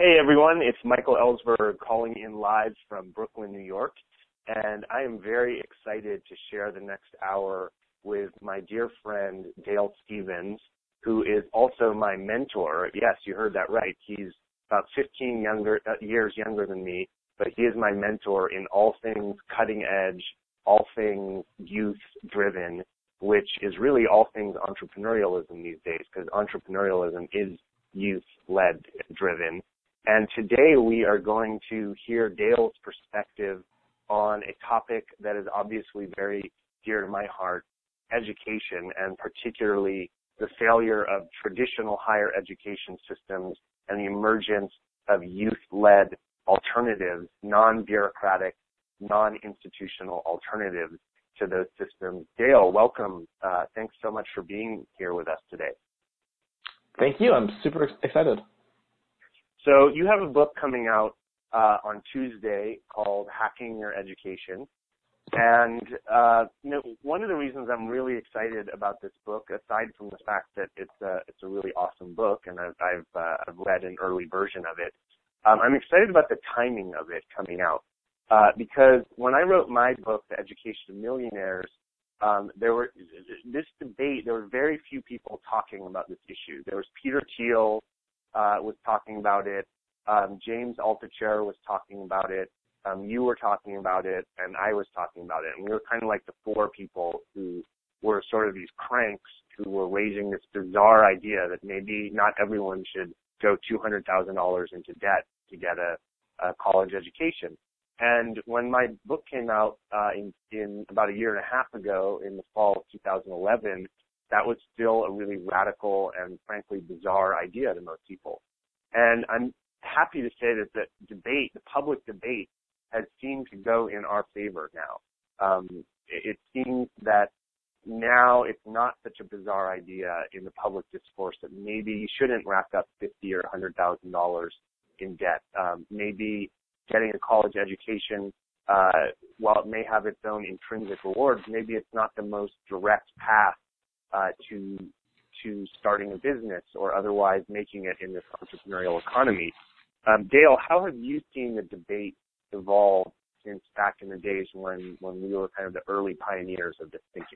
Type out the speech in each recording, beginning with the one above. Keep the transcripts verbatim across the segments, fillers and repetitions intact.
Hey everyone, it's Michael Ellsberg calling in live from Brooklyn, New York, and I am very excited to share the next hour with my dear friend Dale Stevens, who is also my mentor. Yes, you heard that right. He's about fifteen younger, uh, years younger than me, but he is my mentor in all things cutting edge, all things youth-driven, which is really all things entrepreneurialism these days, because entrepreneurialism is youth-led driven. And today we are going to hear Dale's perspective on a topic that is obviously very dear to my heart, education, and particularly the failure of traditional higher education systems and the emergence of youth-led alternatives, non-bureaucratic, non-institutional alternatives to those systems. Dale, welcome. Uh, thanks so much for being here with us today. Thank you. I'm super excited. So you have a book coming out uh, on Tuesday called Hacking Your Education. And, uh, you know, one of the reasons I'm really excited about this book, aside from the fact that it's a, it's a really awesome book and I've, I've, uh, I've read an early version of it, um, I'm excited about the timing of it coming out. Uh, because when I wrote my book, The Education of Millionaires, um, there were this debate, there were very few people talking about this issue. There was Peter Thiel, Uh, was talking about it. Um, James Altucher was talking about it. Um, you were talking about it, and I was talking about it. And we were kind of like the four people who were sort of these cranks who were raising this bizarre idea that maybe not everyone should go two hundred thousand dollars into debt to get a, a college education. And when my book came out uh, in, in about a year and a half ago, in the fall of two thousand eleven, that was still a really radical and frankly bizarre idea to most people. And I'm happy to say that the debate, the public debate, has seemed to go in our favor now. Um, it, it seems that now it's not such a bizarre idea in the public discourse that maybe you shouldn't rack up fifty or one hundred thousand dollars in debt. Um, maybe getting a college education, uh, while it may have its own intrinsic rewards, maybe it's not the most direct path Uh, to to starting a business or otherwise making it in this entrepreneurial economy. Um, Dale, how have you seen the debate evolve since back in the days when, when we were kind of the early pioneers of this thinking?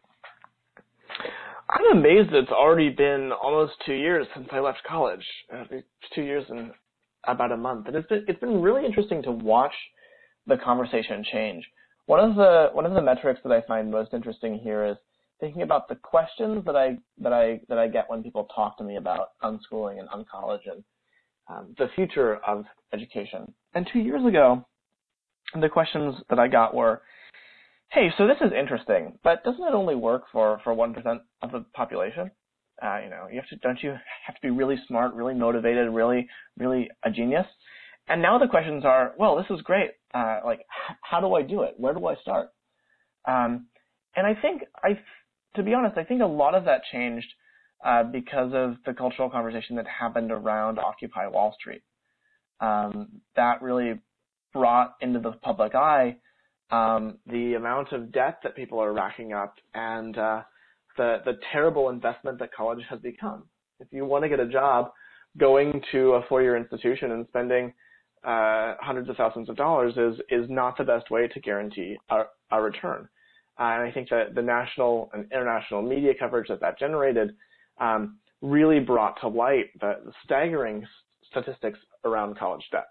I'm amazed it's already been almost two years since I left college. Uh, it's two years and about a month. And it's been, it's been really interesting to watch the conversation change. One of the one of the metrics that I find most interesting here is thinking about the questions that I that I that I get when people talk to me about unschooling and on college and um, the future of education. And two years ago, the questions that I got were, "Hey, so this is interesting, but doesn't it only work for for one percent of the population? Uh, you know, you have to don't you have to be really smart, really motivated, really really a genius?" And now the questions are, "Well, this is great. Uh, like, h- how do I do it? Where do I start?" Um, and I think I. To be honest, I think a lot of that changed uh, because of the cultural conversation that happened around Occupy Wall Street. Um, that really brought into the public eye um, the amount of debt that people are racking up and uh, the the terrible investment that college has become. If you want to get a job, going to a four-year institution and spending uh, hundreds of thousands of dollars is is not the best way to guarantee a, a return. Uh, and I think that the national and international media coverage that that generated um, really brought to light the, the staggering statistics around college debt.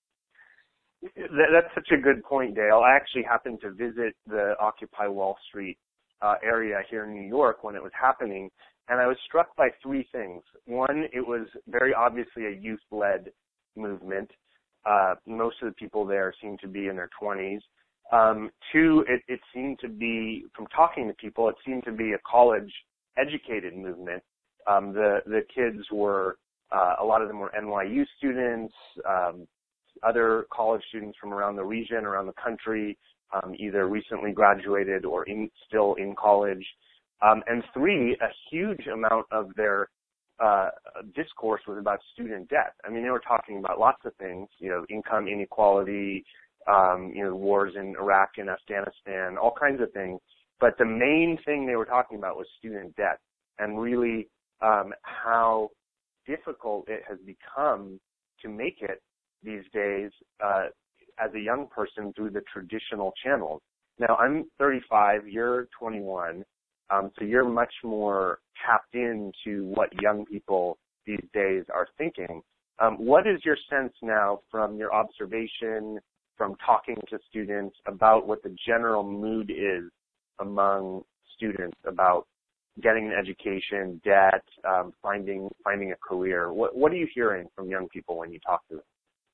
That's such a good point, Dale. I actually happened to visit the Occupy Wall Street uh, area here in New York when it was happening, and I was struck by three things. One, it was very obviously a youth-led movement. Uh, most of the people there seemed to be in their twenties. Um, two, it, it seemed to be, from talking to people, it seemed to be a college-educated movement. Um, the, the kids were, uh, a lot of them were N Y U students, um, other college students from around the region, around the country, um, either recently graduated or in, still in college. Um, and three, a huge amount of their uh, discourse was about student debt. I mean, they were talking about lots of things, you know, income inequality, Um, you know, wars in Iraq and Afghanistan, all kinds of things. But the main thing they were talking about was student debt and really um, how difficult it has become to make it these days uh, as a young person through the traditional channels. Now, I'm thirty-five, you're twenty-one, um, so you're much more tapped into what young people these days are thinking. Um, what is your sense now from your observation, from talking to students about what the general mood is among students about getting an education, debt, um, finding finding a career? What, what are you hearing from young people when you talk to them?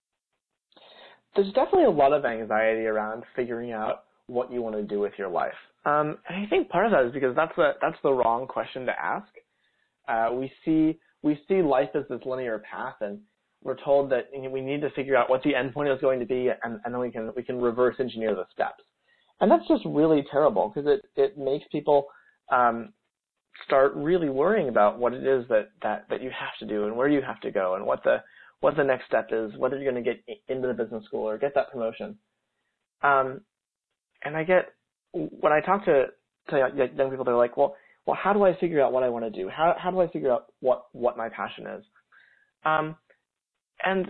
There's definitely a lot of anxiety around figuring out what you want to do with your life. Um, and I think part of that is because that's the that's the wrong question to ask. Uh, we see we see life as this linear path, and we're told that you know, we need to figure out what the end point is going to be, and, and then we can we can reverse engineer the steps. And that's just really terrible because it it makes people um, start really worrying about what it is that, that, that you have to do and where you have to go and what the what the next step is, whether you're going to get into the business school or get that promotion. Um, and I get when I talk to, to young people, they're like, well, well, how do I figure out what I want to do? How how do I figure out what, what my passion is? Um, and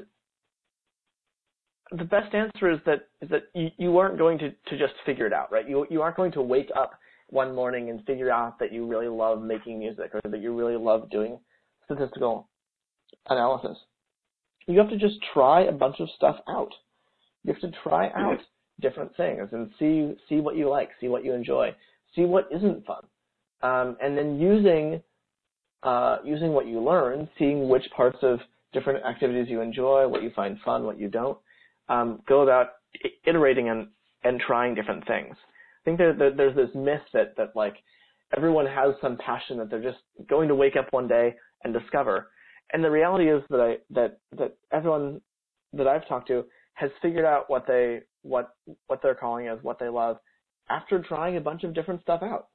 the best answer is that is that you, you aren't going to, to just figure it out, right? You you aren't going to wake up one morning and figure out that you really love making music or that you really love doing statistical analysis. You have to just try a bunch of stuff out. You have to try out different things and see see what you like, see what you enjoy, see what isn't fun, um, and then using uh, using what you learn, seeing which parts of different activities you enjoy, what you find fun, what you don't. Um, go about iterating and, and trying different things. I think there, there, there's this myth that, that like everyone has some passion that they're just going to wake up one day and discover. And the reality is that I, that, that everyone that I've talked to has figured out what they, what, what their calling is, what they love after trying a bunch of different stuff out.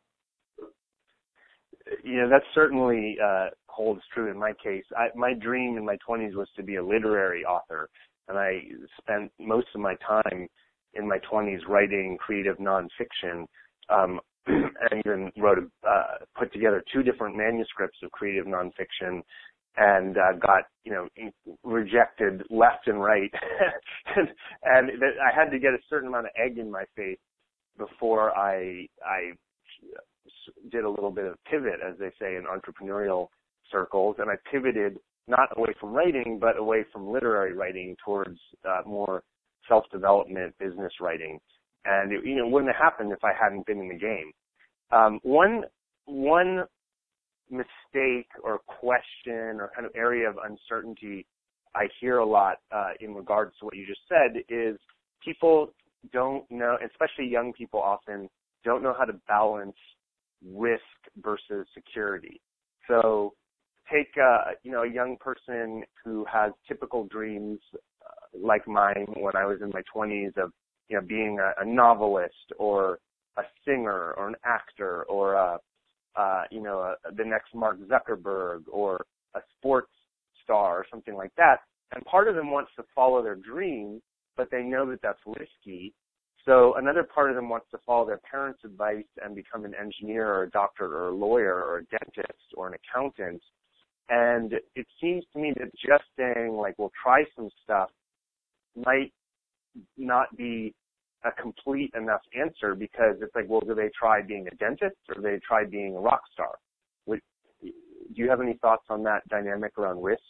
Yeah, that certainly uh, holds true in my case. I, my dream in my twenties was to be a literary author. And I spent most of my time in my twenties writing creative nonfiction, um, and even wrote, a, uh, put together two different manuscripts of creative nonfiction, and uh, got, you know, rejected left and right, and, and I had to get a certain amount of egg in my face before I I did a little bit of pivot, as they say in entrepreneurial circles, and I pivoted not away from writing, but away from literary writing towards uh, more self-development, business writing. And it, you know, wouldn't have happened if I hadn't been in the game. Um, one one mistake or question or kind of area of uncertainty I hear a lot uh, in regards to what you just said is people don't know, especially young people often, don't know how to balance risk versus security. So take, uh, you know, a young person who has typical dreams uh, like mine when I was in my twenties of, you know, being a, a novelist or a singer or an actor or, a, uh, you know, a, the next Mark Zuckerberg or a sports star or something like that. And part of them wants to follow their dream, but they know that that's risky. So another part of them wants to follow their parents' advice and become an engineer or a doctor or a lawyer or a dentist or an accountant. And it seems to me that just saying, like, we'll try some stuff might not be a complete enough answer, because it's like, well, do they try being a dentist or do they try being a rock star? Would, do you have any thoughts on that dynamic around risk?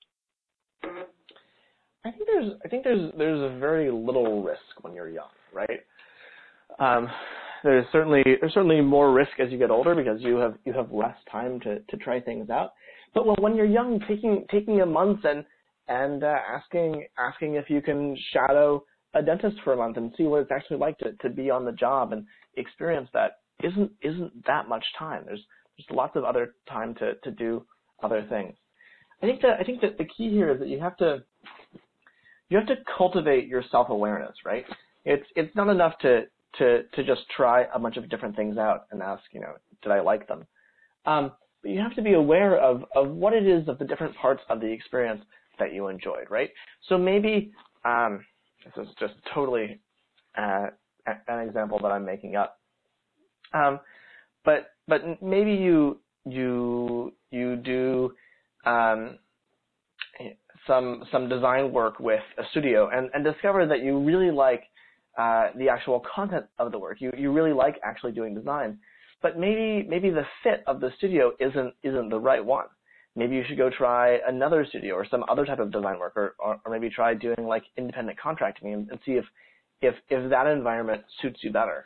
I think there's I think there's there's a very little risk when you're young, right? Um, there's certainly there's certainly more risk as you get older because you have you have less time to, to try things out. But when, when you're young, taking taking a month and and uh, asking asking if you can shadow a dentist for a month and see what it's actually like to, to be on the job and experience that isn't isn't that much time. There's there's lots of other time to, to do other things. I think that I think that the key here is that you have to you have to cultivate your self-awareness, right? It's it's not enough to to to just try a bunch of different things out and ask, you know, did I like them? Um, but you have to be aware of of what it is of the different parts of the experience that you enjoyed, right? So maybe um, this is just totally uh, an example that I'm making up, um, but but maybe you you you do um, some some design work with a studio and, and discover that you really like uh, the actual content of the work. You you really like actually doing design, but maybe maybe the fit of the studio isn't isn't the right one. Maybe you should go try another studio or some other type of design work, or, or, or maybe try doing like independent contracting and, and see if, if if that environment suits you better.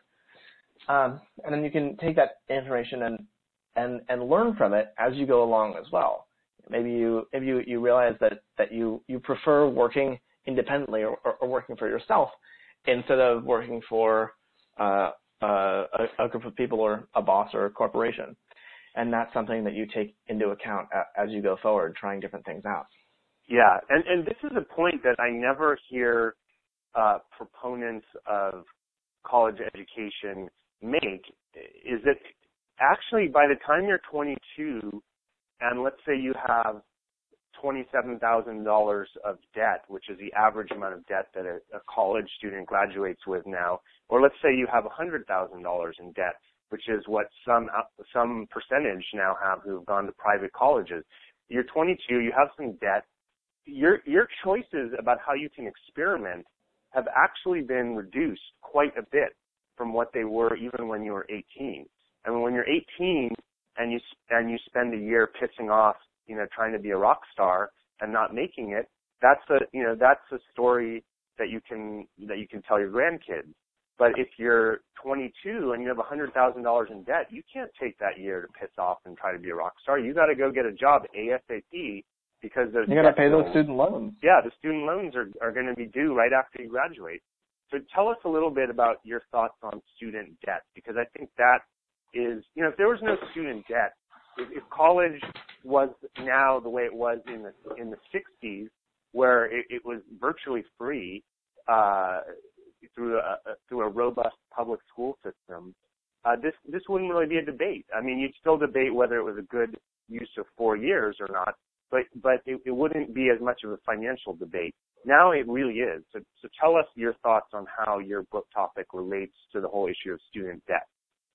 Um, and then you can take that information and and and learn from it as you go along as well. Maybe you maybe you, you realize that, that you, you prefer working independently or, or, or working for yourself instead of working for uh, uh, a, a group of people or a boss or a corporation. And that's something that you take into account as you go forward, trying different things out. Yeah, and, and this is a point that I never hear uh, proponents of college education make, is that actually by the time you're twenty-two, and let's say you have twenty-seven thousand dollars of debt, which is the average amount of debt that a, a college student graduates with now, or let's say you have one hundred thousand dollars in debt, which is what some some percentage now have who've gone to private colleges. You're twenty-two, you have some debt. Your your choices about how you can experiment have actually been reduced quite a bit from what they were even when you were eighteen. And when you're eighteen and you and you spend a year pissing off, you know, trying to be a rock star and not making it, that's a you know that's a story that you can that you can tell your grandkids. But if you're twenty-two and you have one hundred thousand dollars in debt, you can't take that year to piss off and try to be a rock star. You got to go get a job ASAP because those you got to pay those student loans. Yeah, the student loans are are going to be due right after you graduate. So tell us a little bit about your thoughts on student debt, because I think that is, you know, if there was no student debt, if, if college was now the way it was in the in the sixties, where it, it was virtually free, uh, through a, a through a robust public school system, uh, this this wouldn't really be a debate. I mean, you'd still debate whether it was a good use of four years or not, but but it, it wouldn't be as much of a financial debate. Now it really is. So, so tell us your thoughts on how your book topic relates to the whole issue of student debt.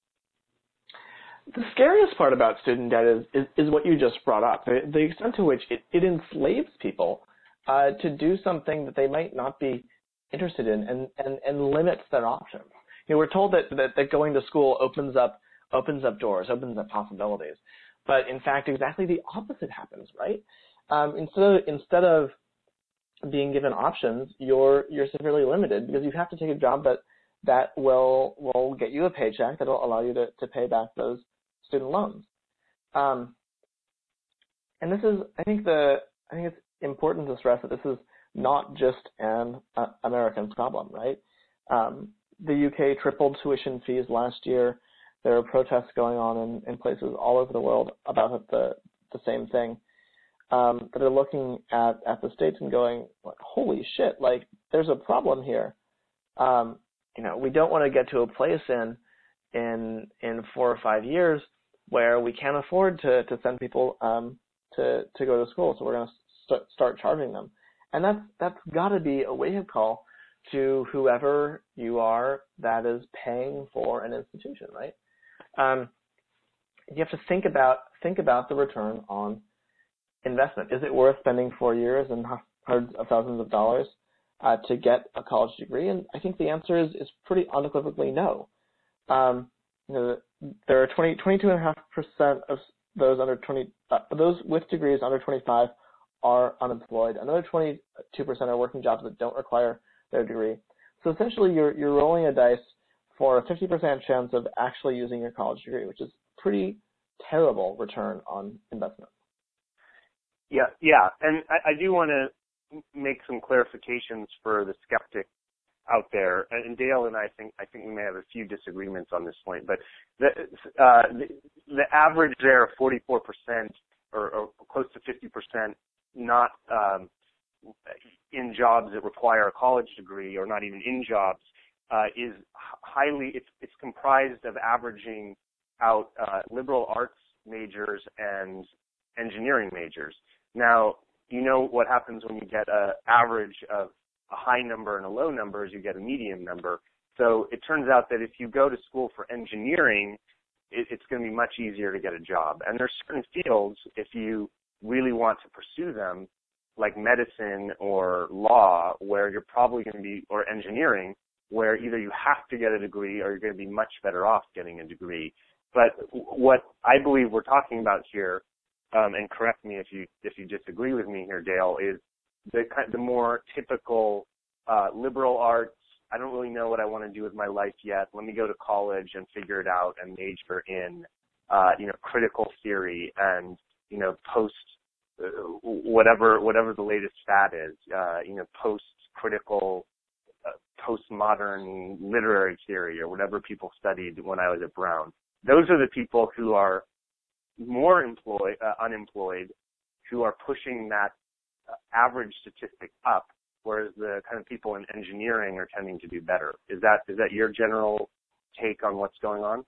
The scariest part about student debt is, is, is what you just brought up, the, the extent to which it, it enslaves people uh, to do something that they might not be interested in, and, and, and limits their options. You know, we're told that, that, that going to school opens up opens up doors, opens up possibilities. But in fact, exactly the opposite happens, right? Um, instead of, instead of being given options, you're you're severely limited because you have to take a job that that will will get you a paycheck that will allow you to, to pay back those student loans. Um, and this is, I think the I think it's important to stress that this is not just an uh, American problem, right? Um, the U K tripled tuition fees last year. There are protests going on in, in places all over the world about the the same thing. Um, that are looking at, at the states and going, like, holy shit, like, there's a problem here. Um, you know, we don't want to get to a place in in in four or five years where we can't afford to, to send people um, to to go to school, so we're going to st- start charging them. And that's that's got to be a wake-up call to whoever you are that is paying for an institution, right? Um, you have to think about think about the return on investment. Is it worth spending four years and hundreds of thousands of dollars uh, to get a college degree? And I think the answer is, is pretty unequivocally no. Um, you know, there are twenty, twenty-two point five percent of those under twenty, uh, those with degrees under twenty-five are unemployed. Another twenty-two percent are working jobs that don't require their degree. So essentially, you're you're rolling a dice for a fifty percent chance of actually using your college degree, which is pretty terrible return on investment. Yeah, yeah, and I, I do want to make some clarifications for the skeptic out there. And Dale and I think I think we may have a few disagreements on this point, but the uh, the, the average there of forty-four percent or, or close to fifty percent not um, in jobs that require a college degree, or not even in jobs, uh, is highly it's it's comprised of averaging out uh, liberal arts majors and engineering majors. Now, you know what happens when you get an average of a high number and a low number is you get a median number. So it turns out that if you go to school for engineering, it, it's going to be much easier to get a job. And there's certain fields, if you really want to pursue them, like medicine or law, where you're probably going to be, or engineering, where either you have to get a degree or you're going to be much better off getting a degree. But what I believe we're talking about here, um, and correct me if you if you disagree with me here, Dale, is the the more typical uh, liberal arts. I don't really know what I want to do with my life yet. Let me go to college and figure it out and major in, uh, you know, critical theory and, you know, post uh, whatever whatever the latest fad is, uh, you know, post-critical, uh, postmodern literary theory or whatever people studied when I was at Brown. Those are the people who are more employed, uh, unemployed, who are pushing that uh, average statistic up, whereas the kind of people in engineering are tending to do better. Is that is that your general take on what's going on?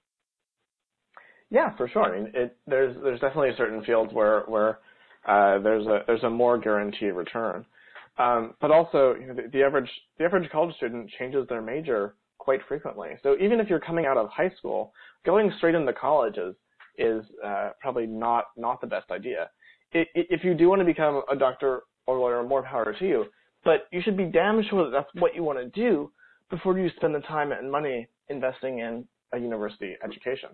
Yeah, for sure. I mean, it, there's there's definitely certain fields where where uh, there's a there's a more guaranteed return, um, but also you know, the, the average the average college student changes their major quite frequently. So even if you're coming out of high school, going straight into college is is uh, probably not not the best idea. It, it, if you do want to become a doctor or lawyer, more power to you. But you should be damn sure that that's what you want to do before you spend the time and money investing in a university education.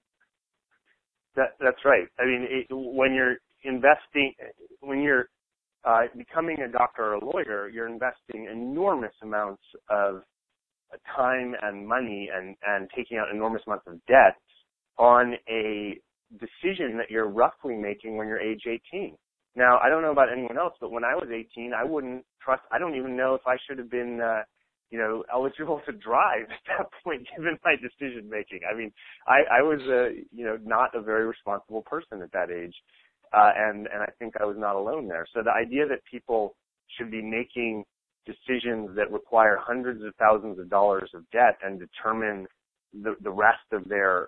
That, that's right. I mean, it, when you're investing, when you're uh, becoming a doctor or a lawyer, you're investing enormous amounts of time and money and, and taking out enormous amounts of debt on a decision that you're roughly making when you're age eighteen. Now, I don't know about anyone else, but when I was eighteen, I wouldn't trust, I don't even know if I should have been, uh, you know, eligible to drive at that point, given my decision making. I mean, I, I was, uh, you know, not a very responsible person at that age, uh, and, and I think I was not alone there. So the idea that people should be making decisions that require hundreds of thousands of dollars of debt and determine the, the rest of their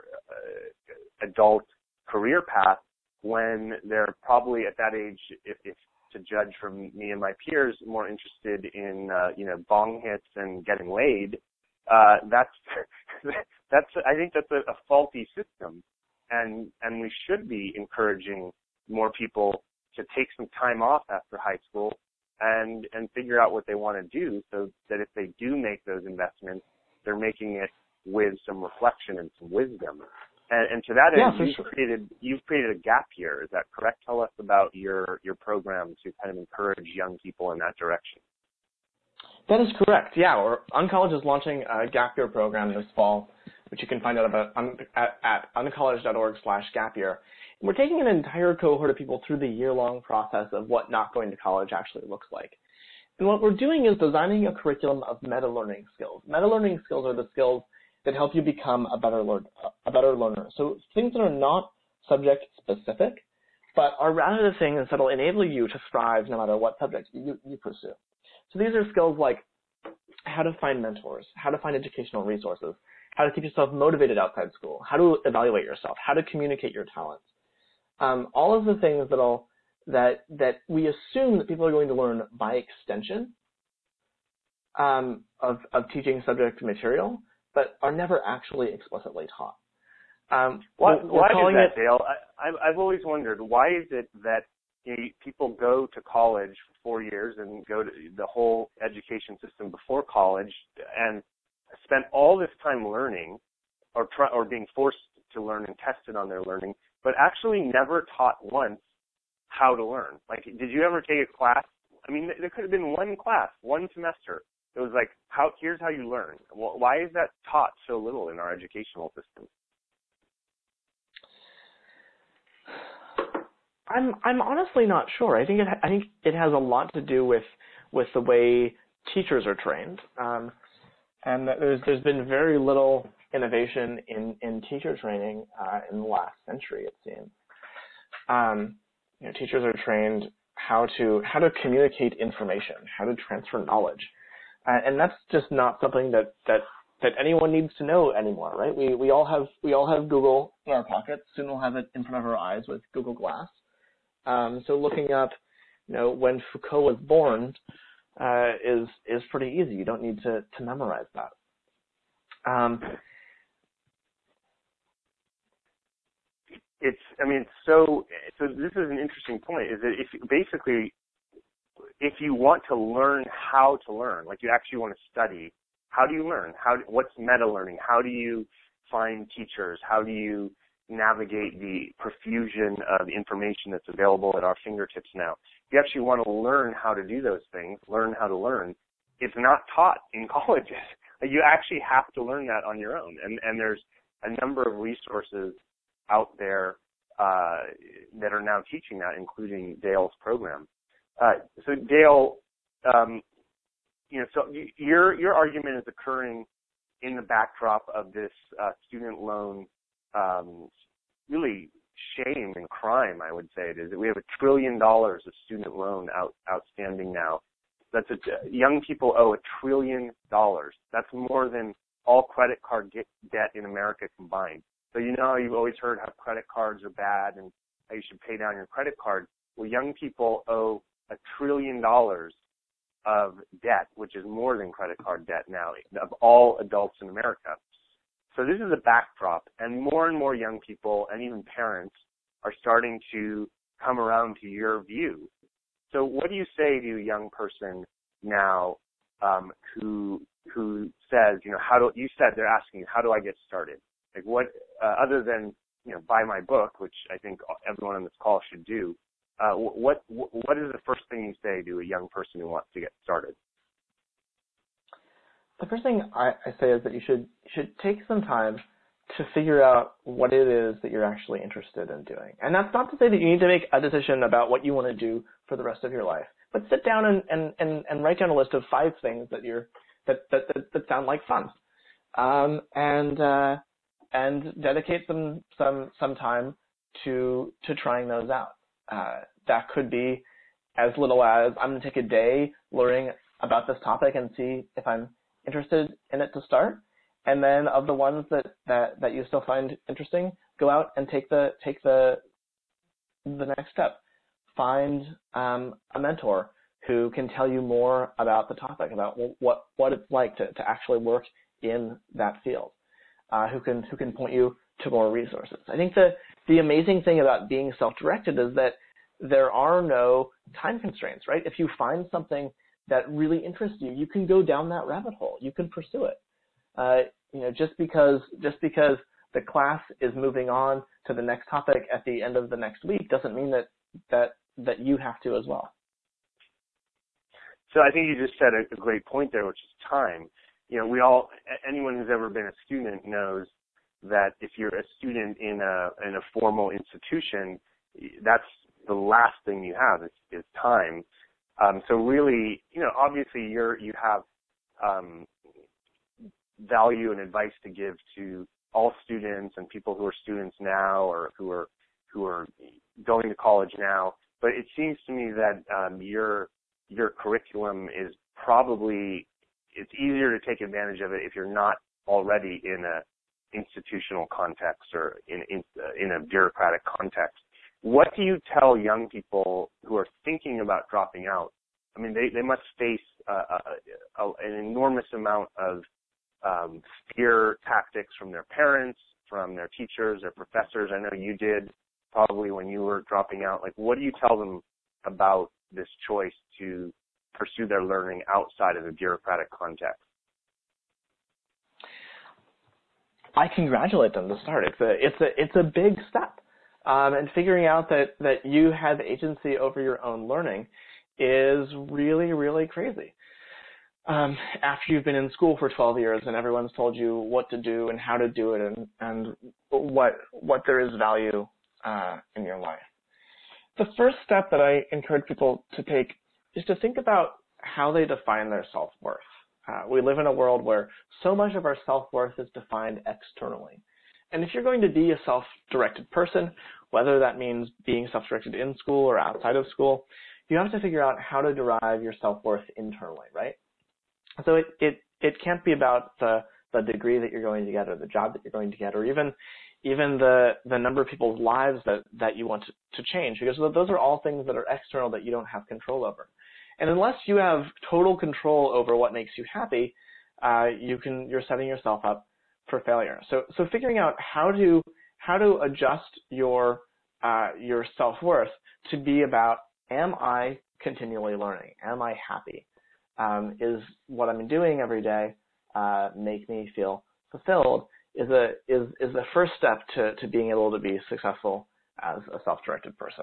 uh, adult career path, when they're probably at that age, if, if to judge from me and my peers, more interested in, uh, you know, bong hits and getting laid, uh, that's, that's, I think that's a, a faulty system. And, and we should be encouraging more people to take some time off after high school and, and figure out what they want to do, so that if they do make those investments, they're making it with some reflection and some wisdom. And, and to that end, yeah, you've sure. created you've created a gap year. Is that correct? Tell us about your your program to kind of encourage young people in that direction. That is correct. Yeah, we're, Uncollege is launching a gap year program this fall, which you can find out about un, at, at uncollege.org slash gap year. And we're taking an entire cohort of people through the year-long process of what not going to college actually looks like. And what we're doing is designing a curriculum of meta-learning skills. Meta-learning skills are the skills that help you become a better learner, a better learner. So things that are not subject specific, but are rather the things that will enable you to thrive no matter what subject you, you pursue. So these are skills like how to find mentors, how to find educational resources, how to keep yourself motivated outside school, how to evaluate yourself, how to communicate your talents. Um, all of the things that'll, that that we assume that people are going to learn by extension um, of, of teaching subject material, but are never actually explicitly taught. Um, why we're why is that, it, Dale? I, I've always wondered, why is it that you know, people go to college for four years and go to the whole education system before college and spend all this time learning or try, or being forced to learn and tested on their learning, but actually never taught once how to learn? Like, did you ever take a class? I mean, there could have been one class, one semester. It was like, how, here's how you learn. Why is that taught so little in our educational system? I'm I'm honestly not sure. I think it I think it has a lot to do with with the way teachers are trained, um, and that there's there's been very little innovation in, in teacher training uh, in the last century, it seems. Um, you know, teachers are trained how to how to communicate information, how to transfer knowledge. Uh, and that's just not something that, that, that anyone needs to know anymore, right? We, we all have, we all have Google in our pockets. Soon we'll have it in front of our eyes with Google Glass. Um, so looking up, you know, when Foucault was born, uh, is, is pretty easy. You don't need to, to memorize that. Um, it's, I mean, so, so this is an interesting point, is that if basically if you want to learn how to learn, like you actually want to study, how do you learn? How, what's meta-learning? How do you find teachers? How do you navigate the profusion of information that's available at our fingertips now? If you actually want to learn how to do those things, learn how to learn, it's not taught in colleges. You actually have to learn that on your own. And, and there's a number of resources out there uh, that are now teaching that, including Dale's program. Uh, so Dale, um, you know, so your your argument is occurring in the backdrop of this uh, student loan um, really shame and crime, I would say it is. We have a trillion dollars of student loan out, outstanding now. That's a, young people owe a trillion dollars. That's more than all credit card get, debt in America combined. So you know, you've always heard how credit cards are bad and how you should pay down your credit card. Well, young people owe a trillion dollars of debt, which is more than credit card debt now, of all adults in America. So this is a backdrop, and more and more young people and even parents are starting to come around to your view. So what do you say to a young person now um, who who says, you know, how do you said they're asking you, how do I get started? Like what uh, other than, you know, buy my book, which I think everyone on this call should do. Uh, what what is the first thing you say to a young person who wants to get started? The first thing I, I say is that you should you should take some time to figure out what it is that you're actually interested in doing. And that's not to say that you need to make a decision about what you want to do for the rest of your life, but sit down and, and, and, and write down a list of five things that you're that that, that, that sound like fun, um, and uh, and dedicate some some some time to to trying those out. Uh, that could be as little as I'm going to take a day learning about this topic and see if I'm interested in it to start. And then of the ones that, that, that you still find interesting, go out and take the take the the next step. Find um, a mentor who can tell you more about the topic, about what what it's like to, to actually work in that field. Uh, who can who can point you to more resources. I think the the amazing thing about being self-directed is that there are no time constraints, right? If you find something that really interests you, you can go down that rabbit hole. You can pursue it. Uh, you know, just because just because the class is moving on to the next topic at the end of the next week doesn't mean that that that you have to as well. So I think you just said a, a great point there, which is time. You know, we all, anyone who's ever been a student knows that if you're a student in a in a formal institution, that's the last thing you have is, is time. Um, so really, you know, obviously you're you have um, value and advice to give to all students and people who are students now or who are who are going to college now. But it seems to me that um, your your curriculum is probably it's easier to take advantage of it if you're not already in a institutional context or in in, uh, in a bureaucratic context. What do you tell young people who are thinking about dropping out? I mean, they, they must face uh, a, a, an enormous amount of um, fear tactics from their parents, from their teachers, their professors. I know you did probably when you were dropping out. Like, what do you tell them about this choice to pursue their learning outside of the bureaucratic context? I congratulate them to start. It's a it's a it's a big step, um, and figuring out that that you have agency over your own learning is really really crazy. Um, after you've been in school for twelve years and everyone's told you what to do and how to do it and and what what there is value uh, in your life. The first step that I encourage people to take is to think about how they define their self-worth. Uh, we live in a world where so much of our self-worth is defined externally. And if you're going to be a self-directed person, whether that means being self-directed in school or outside of school, you have to figure out how to derive your self-worth internally, right? So it, it, it can't be about the, the degree that you're going to get or the job that you're going to get or even even the, the number of people's lives that, that you want to, to change, because those are all things that are external that you don't have control over. And unless you have total control over what makes you happy, uh, you can, you're setting yourself up for failure. So, so figuring out how to, how to adjust your, uh, your self-worth to be about, am I continually learning? Am I happy? Um, is what I'm doing every day uh, make me feel fulfilled? Is a is is the first step to to being able to be successful as a self-directed person.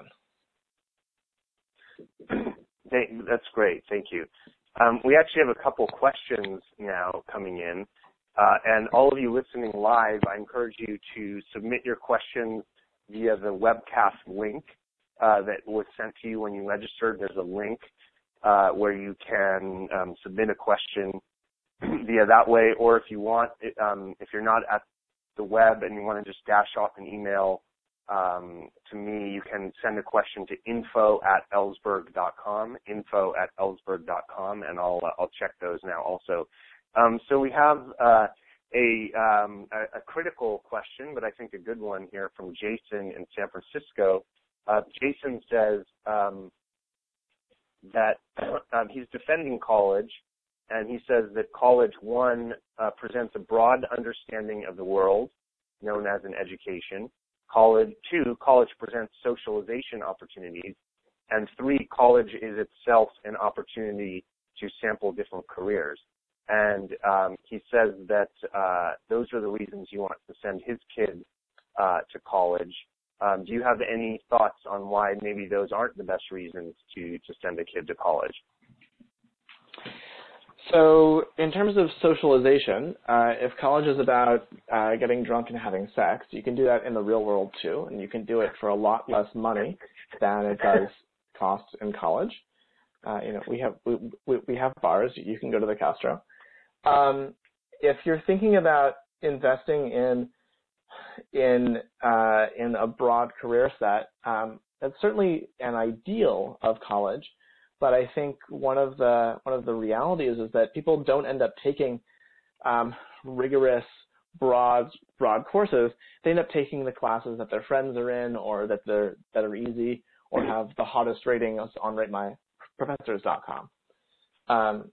That's great. Thank you. Um, we actually have a couple questions now coming in. Uh, and all of you listening live, I encourage you to submit your questions via the webcast link uh, that was sent to you when you registered. There's a link uh, where you can um, submit a question via that way. Or if you want, um, if you're not at the web and you want to just dash off an email um, to me, you can send a question to info at ellsberg dot com, info at ellsberg dot com, and I'll uh, I'll check those now also. Um, so we have uh, a, um, a, a critical question, but I think a good one here from Jason in San Francisco. Uh, Jason says um, that um, he's defending college, and he says that college, one, uh, presents a broad understanding of the world, known as an education. College, two, college presents socialization opportunities. And three, college is itself an opportunity to sample different careers. And um, he says that uh, those are the reasons you want to send his kid uh, to college. Um, do you have any thoughts on why maybe those aren't the best reasons to, to send a kid to college? So in terms of socialization, uh, if college is about uh, getting drunk and having sex, you can do that in the real world too, and you can do it for a lot less money than it does cost in college. Uh, you know, we have we, we, we have bars. You can go to the Castro. Um, if you're thinking about investing in in uh, in a broad career set, um, that's certainly an ideal of college. But I think one of the one of the realities is that people don't end up taking um, rigorous, broad broad courses. They end up taking the classes that their friends are in, or that they're that are easy, or have the hottest ratings on rate my professors dot com. Um,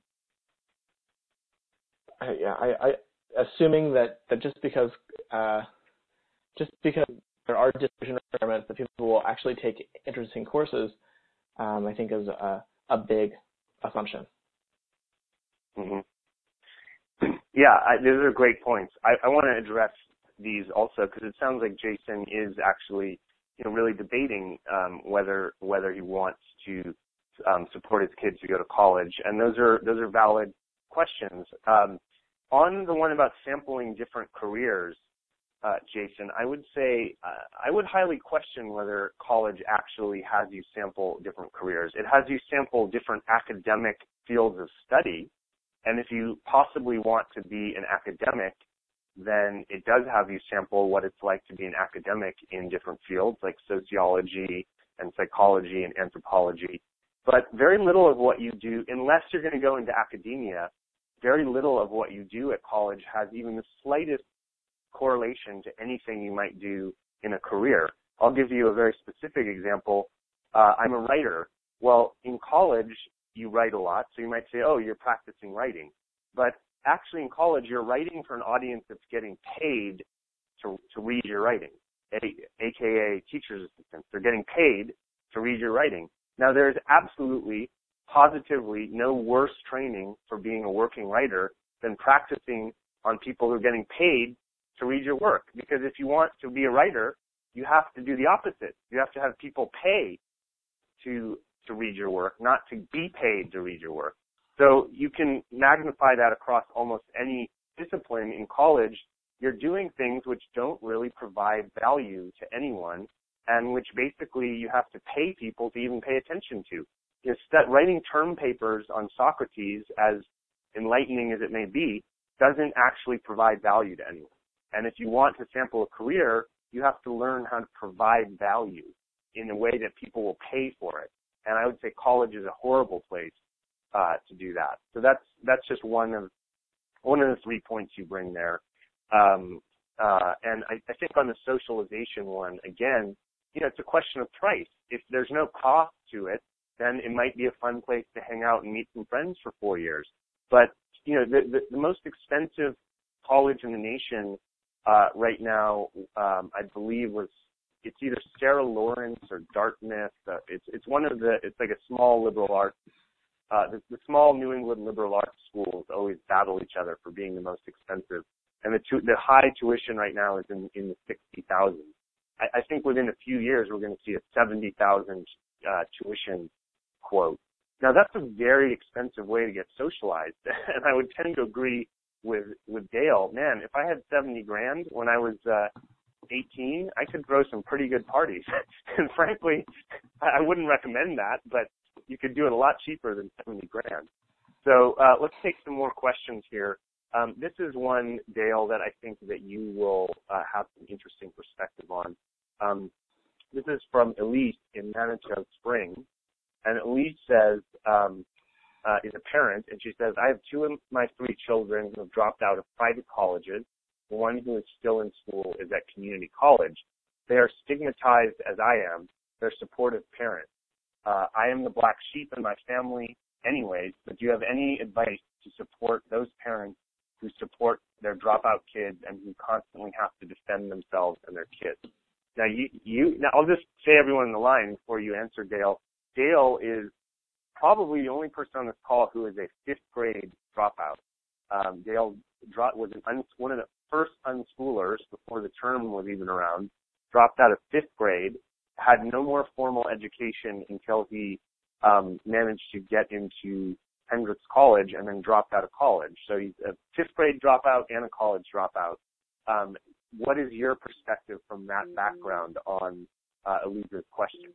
I, yeah, I, I assuming that, that just because uh, just because there are decision requirements that people will actually take interesting courses, um, I think is a, a big assumption. Mm-hmm. Yeah, I, those are great points. I, I want to address these also because it sounds like Jason is actually, you know, really debating um, whether whether he wants to um, support his kids to go to college, and those are those are valid questions. Um, on the one about sampling different careers, uh, Jason, I would say uh, I would highly question whether college actually has you sample different careers. It has you sample different academic fields of study, and if you possibly want to be an academic, then it does have you sample what it's like to be an academic in different fields like sociology and psychology and anthropology. But very little of what you do, unless you're going to go into academia, very little of what you do at college has even the slightest correlation to anything you might do in a career. I'll give you a very specific example. Uh, I'm a writer. Well, in college, you write a lot, so you might say, oh, you're practicing writing. But actually in college, you're writing for an audience that's getting paid to, to read your writing, a, aka teacher's assistants. They're getting paid to read your writing. Now, there's absolutely, positively no worse training for being a working writer than practicing on people who are getting paid to read your work. Because if you want to be a writer, you have to do the opposite. You have to have people pay to to read your work, not to be paid to read your work. So you can magnify that across almost any discipline in college. You're doing things which don't really provide value to anyone and which basically you have to pay people to even pay attention to. You know, st- writing term papers on Socrates, as enlightening as it may be, doesn't actually provide value to anyone. And if you want to sample a career, you have to learn how to provide value in a way that people will pay for it. And I would say college is a horrible place uh, to do that. So that's that's just one of one of the three points you bring there. Um, uh, and I, I think on the socialization one, again, you know, it's a question of price. If there's no cost to it, then it might be a fun place to hang out and meet some friends for four years. But you know, the, the, the most expensive college in the nation uh, right now, um, I believe, was it's either Sarah Lawrence or Dartmouth. Uh, it's it's one of the it's like a small liberal arts. Uh, the, the small New England liberal arts schools always battle each other for being the most expensive, and the tu- the high tuition right now is in in the sixty thousand. I, I think within a few years we're going to see a seventy thousand uh, tuition quote. Now that's a very expensive way to get socialized, and I would tend to agree with with Dale. Man, if I had seventy grand when I was uh, eighteen, I could throw some pretty good parties. And frankly, I wouldn't recommend that, but you could do it a lot cheaper than seventy grand. So uh, let's take some more questions here. Um, this is one, Dale, that I think that you will uh, have some interesting perspective on. Um, this is from Elise in Manitou Springs. And Elise says, um, uh, is a parent, and she says, I have two of my three children who have dropped out of private colleges. The one who is still in school is at community college. They are stigmatized as I am. They're supportive parents. Uh, I am the black sheep in my family anyways, but do you have any advice to support those parents who support their dropout kids and who constantly have to defend themselves and their kids? Now, you, you, now I'll just say everyone in the line before you answer, Dale. Dale is probably the only person on this call who is a fifth grade dropout. Um, Dale dro- was an un- one of the first unschoolers before the term was even around, dropped out of fifth grade, had no more formal education until he um, managed to get into Hendrix College and then dropped out of college. So he's a fifth grade dropout and a college dropout. Um, what is your perspective from that background on uh, Elisa's question?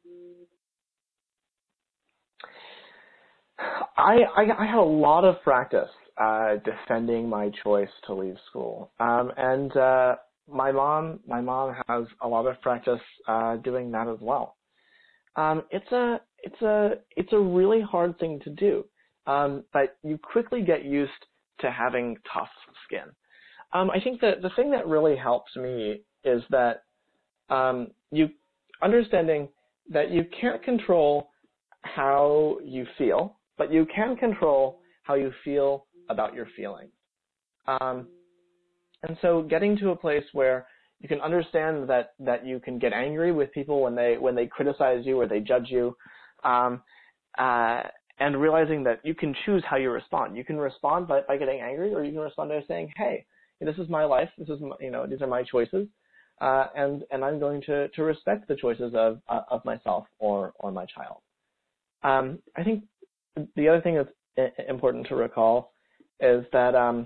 I, I, I had a lot of practice uh, defending my choice to leave school, um, and uh, my mom my mom has a lot of practice uh, doing that as well. Um, it's a it's a it's a really hard thing to do, um, but you quickly get used to having tough skin. Um, I think that the thing that really helps me is that um, you understanding that you can't control how you feel, but you can control how you feel about your feelings. Um, and so getting to a place where you can understand that, that you can get angry with people when they when they criticize you or they judge you, um, uh, and realizing that you can choose how you respond. You can respond by, by getting angry, or you can respond by saying, hey, this is my life, this is my, you know, these are my choices, uh, and, and I'm going to, to respect the choices of, uh, of myself or, or my child. Um, I think the other thing that's important to recall is that um,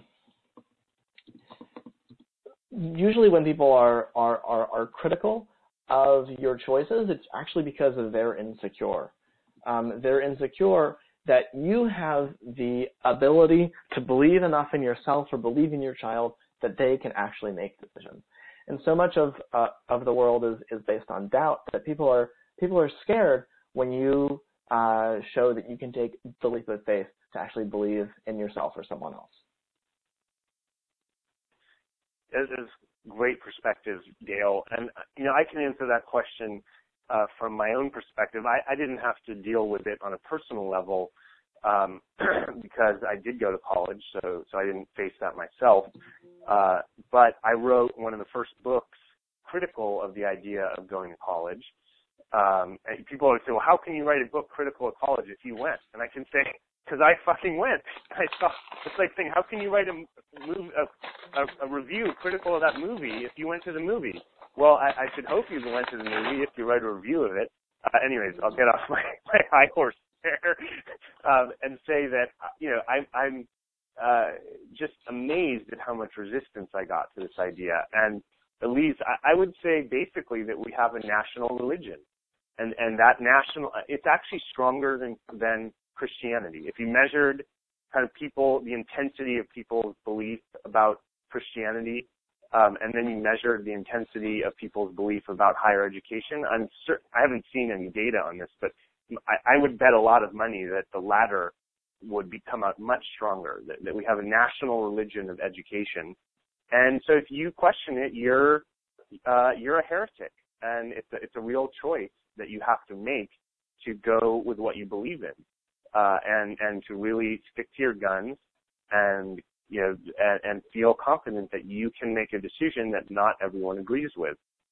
usually when people are, are, are, are critical of your choices, it's actually because of they're insecure. Um, they're insecure that you have the ability to believe enough in yourself or believe in your child that they can actually make decisions. And so much of uh, of the world is, is based on doubt, that people are people are scared when you Uh, show that you can take the leap of faith to actually believe in yourself or someone else. This is great perspective, Dale. And, you know, I can answer that question uh, from my own perspective. I, I didn't have to deal with it on a personal level um, because I did go to college, so, so I didn't face that myself. Uh, but I wrote one of the first books critical of the idea of going to college. Um, and people always say, well, how can you write a book critical of college if you went? And I can say, because I fucking went. I saw, it's like saying, how can you write a, a, a, a review critical of that movie if you went to the movie? Well, I, I should hope you went to the movie if you write a review of it. Uh, anyways, I'll get off my, my high horse there um, and say that, you know, I, I'm uh, just amazed at how much resistance I got to this idea. And Elise, I, I would say basically that we have a national religion. And, and that national, it's actually stronger than, than Christianity. If you measured kind of people, the intensity of people's belief about Christianity, um, and then you measured the intensity of people's belief about higher education, I'm certain, I haven't seen any data on this, but I, I would bet a lot of money that the latter would become out much stronger, that, that we have a national religion of education. And so if you question it, you're, uh, you're a heretic, and it's a, it's a real choice that you have to make to go with what you believe in, uh, and, and to really stick to your guns and, you know, and, and feel confident that you can make a decision that not everyone agrees with.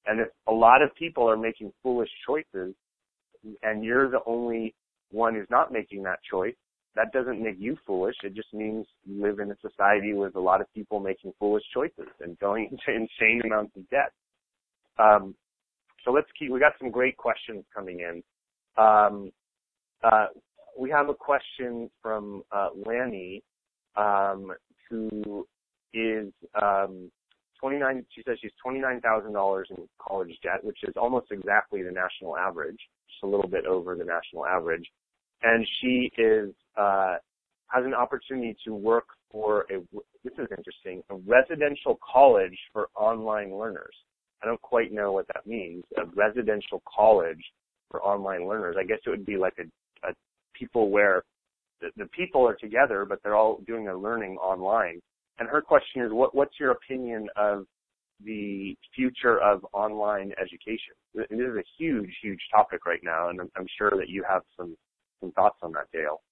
And if a lot of people are making foolish choices and you're the only one who's not making that choice, that doesn't make you foolish. It just means you live in a society with a lot of people making foolish choices and going into insane amounts of debt. Um, so let's keep, we got some great questions coming in. Um, uh, we have a question from uh, Lanny, um, who is um, twenty-nine. She says she's twenty-nine thousand dollars in college debt, which is almost exactly the national average, just a little bit over the national average. And she is uh, has an opportunity to work for a. This is interesting. A residential college for online learners. I don't quite know what that means. A residential college for online learners. I guess it would be like a, a people where the, the people are together, but they're all doing their learning online. And her question is, what, what's your opinion of the future of online education? This is a huge, huge topic right now, and I'm, I'm sure that you have some, some thoughts on that, Dale.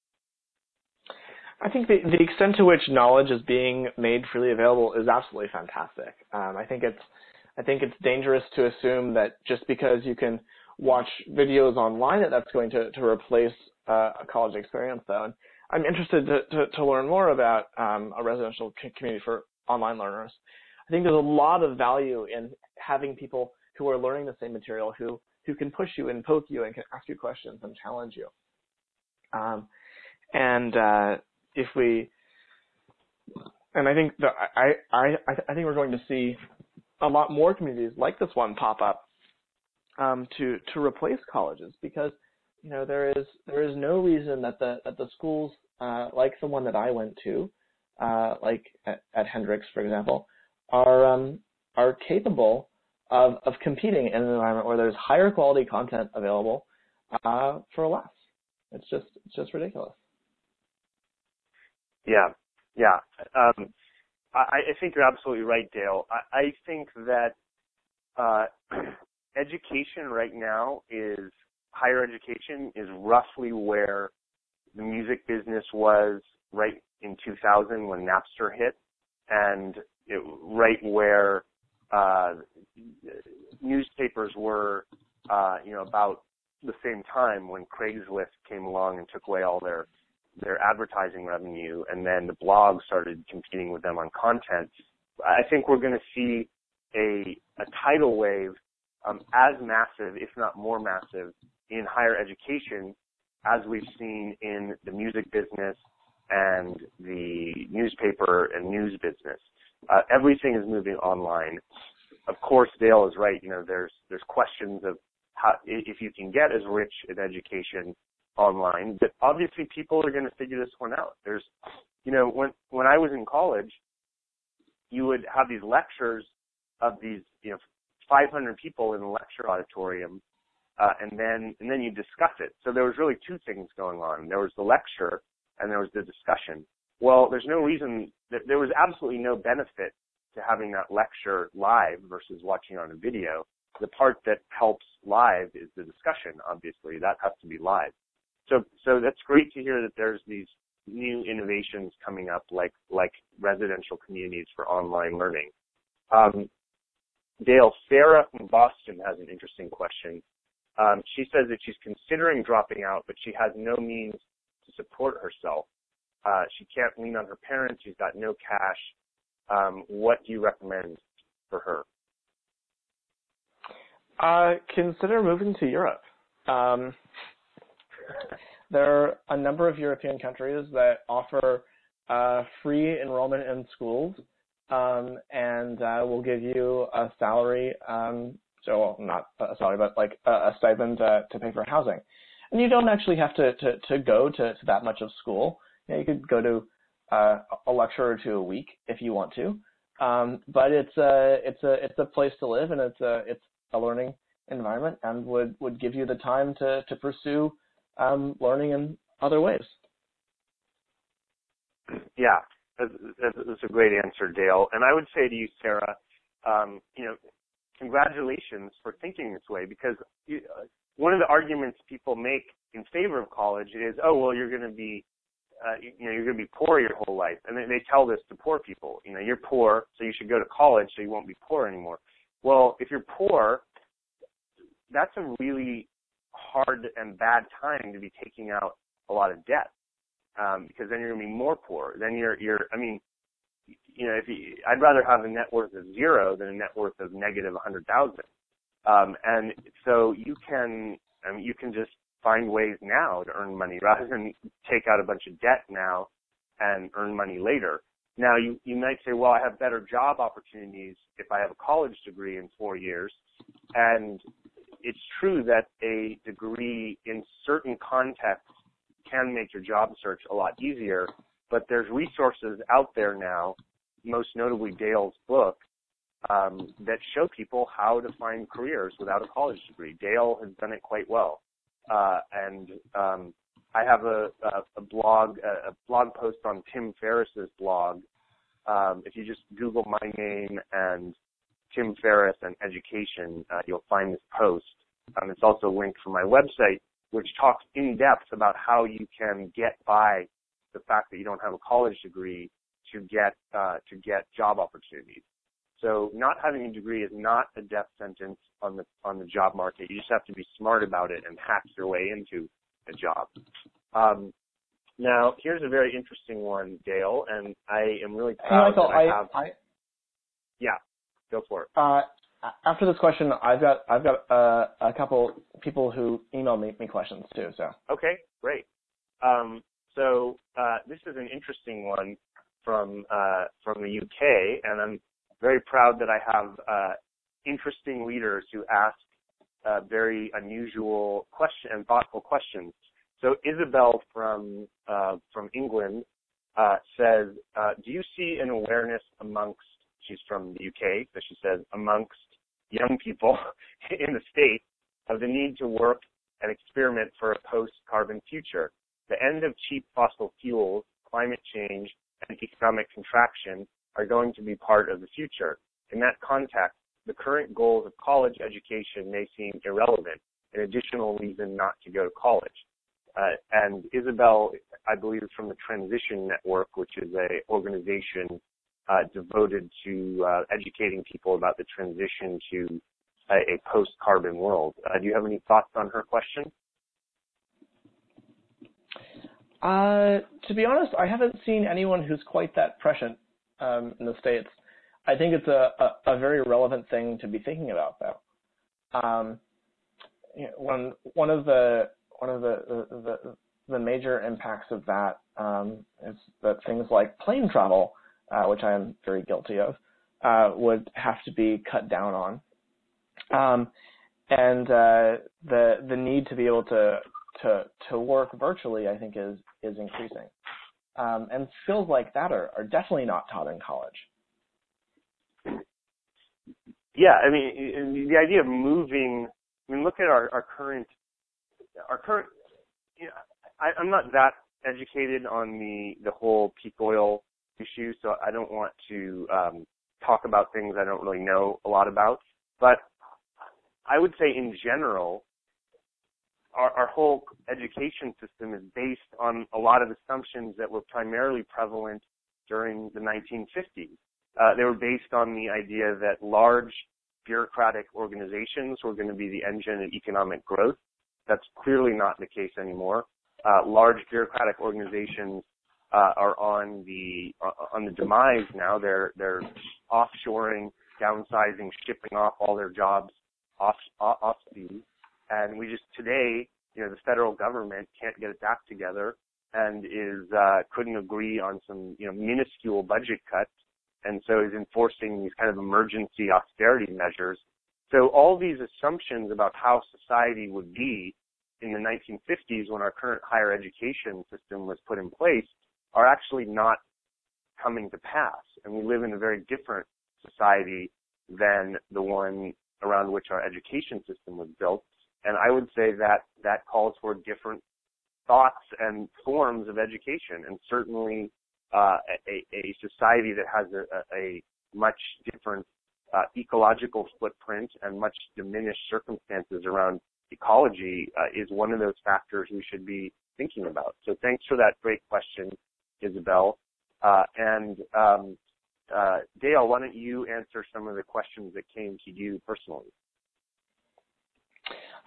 I think the, the extent to which knowledge is being made freely available is absolutely fantastic. Um, I think it's I think it's dangerous to assume that just because you can watch videos online that that's going to, to replace uh, a college experience, though. And I'm interested to, to, to learn more about um, a residential community for online learners. I think there's a lot of value in having people who are learning the same material who, who can push you and poke you and can ask you questions and challenge you. Um, and uh, if we, and I think that I, I, I think we're going to see a lot more communities like this one pop up um, to to replace colleges, because you know there is there is no reason that the that the schools uh, like the one that I went to, uh, like at, at Hendrix, for example, are um, are capable of of competing in an environment where there's higher quality content available uh, for less. It's just it's just ridiculous. Yeah, yeah. Um, I, I think you're absolutely right, Dale. I, I think that uh, education right now is, higher education is roughly where the music business was right in two thousand when Napster hit, and it, right where uh, newspapers were, uh, you know, about the same time when Craigslist came along and took away all their their advertising revenue, and then the blogs started competing with them on content. I think we're going to see a, a tidal wave um, as massive, if not more massive, in higher education as we've seen in the music business and the newspaper and news business. Uh, everything is moving online. Of course, Dale is right. You know, there's there's questions of how, if you can get as rich an education online, but obviously people are going to figure this one out. There's, you know, when when I was in college, you would have these lectures of these, you know, five hundred people in the lecture auditorium, uh, and then and then you discuss it. So there was really two things going on. There was the lecture and there was the discussion. Well, there's no reason that there was absolutely no benefit to having that lecture live versus watching on a video. The part that helps live is the discussion. Obviously, that has to be live. So, so that's great to hear that there's these new innovations coming up, like like residential communities for online learning. Um, Dale, Sarah from Boston has an interesting question. Um, she says that she's considering dropping out, but she has no means to support herself. Uh, she can't lean on her parents. She's got no cash. Um, what do you recommend for her? Uh, consider moving to Europe. Um, There are a number of European countries that offer uh, free enrollment in schools um, and uh, will give you a salary, um, so well, not a salary, but like a, a stipend uh, to pay for housing. And you don't actually have to, to, to go to, to that much of school. You know, you could go to uh, a lecture or two a week if you want to, um, but it's a it's a it's a place to live, and it's a it's a learning environment, and would, would give you the time to to pursue Um, learning in other ways. Yeah, that's, that's a great answer, Dale. And I would say to you, Sarah, um, you know, congratulations for thinking this way, because you, uh, one of the arguments people make in favor of college is, oh, well, you're going to be, uh, you, you know, you're going to be poor your whole life. And they, they tell this to poor people. You know, you're poor, so you should go to college so you won't be poor anymore. Well, if you're poor that's a really hard and bad time to be taking out a lot of debt, um, because then you're going to be more poor. Then you're, you're, I mean, you know, if you, I'd rather have a net worth of zero than a net worth of negative one hundred thousand. Um, and so you can, I mean, you can just find ways now to earn money rather than take out a bunch of debt now and earn money later. Now, you, you might say, well, I have better job opportunities if I have a college degree in four years. And it's true that a degree in certain contexts can make your job search a lot easier, but there's resources out there now, most notably Dale's book, um, that show people how to find careers without a college degree. Dale has done it quite well. Uh, and um, I have a, a, a blog, a, a blog post on Tim Ferriss's blog. Um, if you just Google my name and Tim Ferriss and education, uh, you'll find this post. Um, it's also linked from my website, which talks in depth about how you can get by the fact that you don't have a college degree to get uh, to get job opportunities. So not having a degree is not a death sentence on the on the job market. You just have to be smart about it and hack your way into a job. Um, now, here's a very interesting one, Dale, and I am really proud hey, Michael, that I, I have. I, yeah, go for it. Uh, after this question, I've got I've got uh, a couple people who emailed me, me questions too. So okay, great. Um, so uh, this is an interesting one from uh, from the U K, and I'm very proud that I have uh, interesting leaders who ask uh, very unusual question and thoughtful questions. So Isabel from uh, from England uh, says, uh, do you see an awareness amongst, she's from the U K, so she says, amongst young people in the States of the need to work and experiment for a post-carbon future? The end of cheap fossil fuels, climate change, and economic contraction are going to be part of the future. In that context, the current goals of college education may seem irrelevant, an additional reason not to go to college. Uh, and Isabel, I believe, is from the Transition Network, which is an organization uh, devoted to uh, educating people about the transition to a, a post-carbon world. Uh, do you have any thoughts on her question? Uh, to be honest, I haven't seen anyone who's quite that prescient um, in the States. I think it's a, a, a very relevant thing to be thinking about, though. Um, you know, one one of the one of the the, the major impacts of that um, is that things like plane travel, uh, which I am very guilty of, uh, would have to be cut down on, um, and uh, the the need to be able to to to work virtually, I think, is is increasing. Um, and skills like that are, are definitely not taught in college. Yeah, I mean, the idea of moving, I mean, look at our, our current, our current, you know, I, I'm not that educated on the, the whole peak oil issue, so I don't want to um, talk about things I don't really know a lot about. But I would say in general, Our, our whole education system is based on a lot of assumptions that were primarily prevalent during the nineteen fifties. Uh, they were based on the idea that large bureaucratic organizations were going to be the engine of economic growth. That's clearly not the case anymore. Uh, large bureaucratic organizations uh, are on the uh, on the demise now. They're they're offshoring, downsizing, shipping off all their jobs off off, off seas. And we just today, you know, the federal government can't get its act together and is uh, couldn't agree on some, you know, minuscule budget cuts, and so is enforcing these kind of emergency austerity measures. So all these assumptions about how society would be in the nineteen fifties when our current higher education system was put in place are actually not coming to pass. And we live in a very different society than the one around which our education system was built. And I would say that that calls for different thoughts and forms of education, and certainly uh, a, a society that has a, a much different uh, ecological footprint and much diminished circumstances around ecology uh, is one of those factors we should be thinking about. So thanks for that great question, Isabel. Uh, and um, uh, Dale, why don't you answer some of the questions that came to you personally?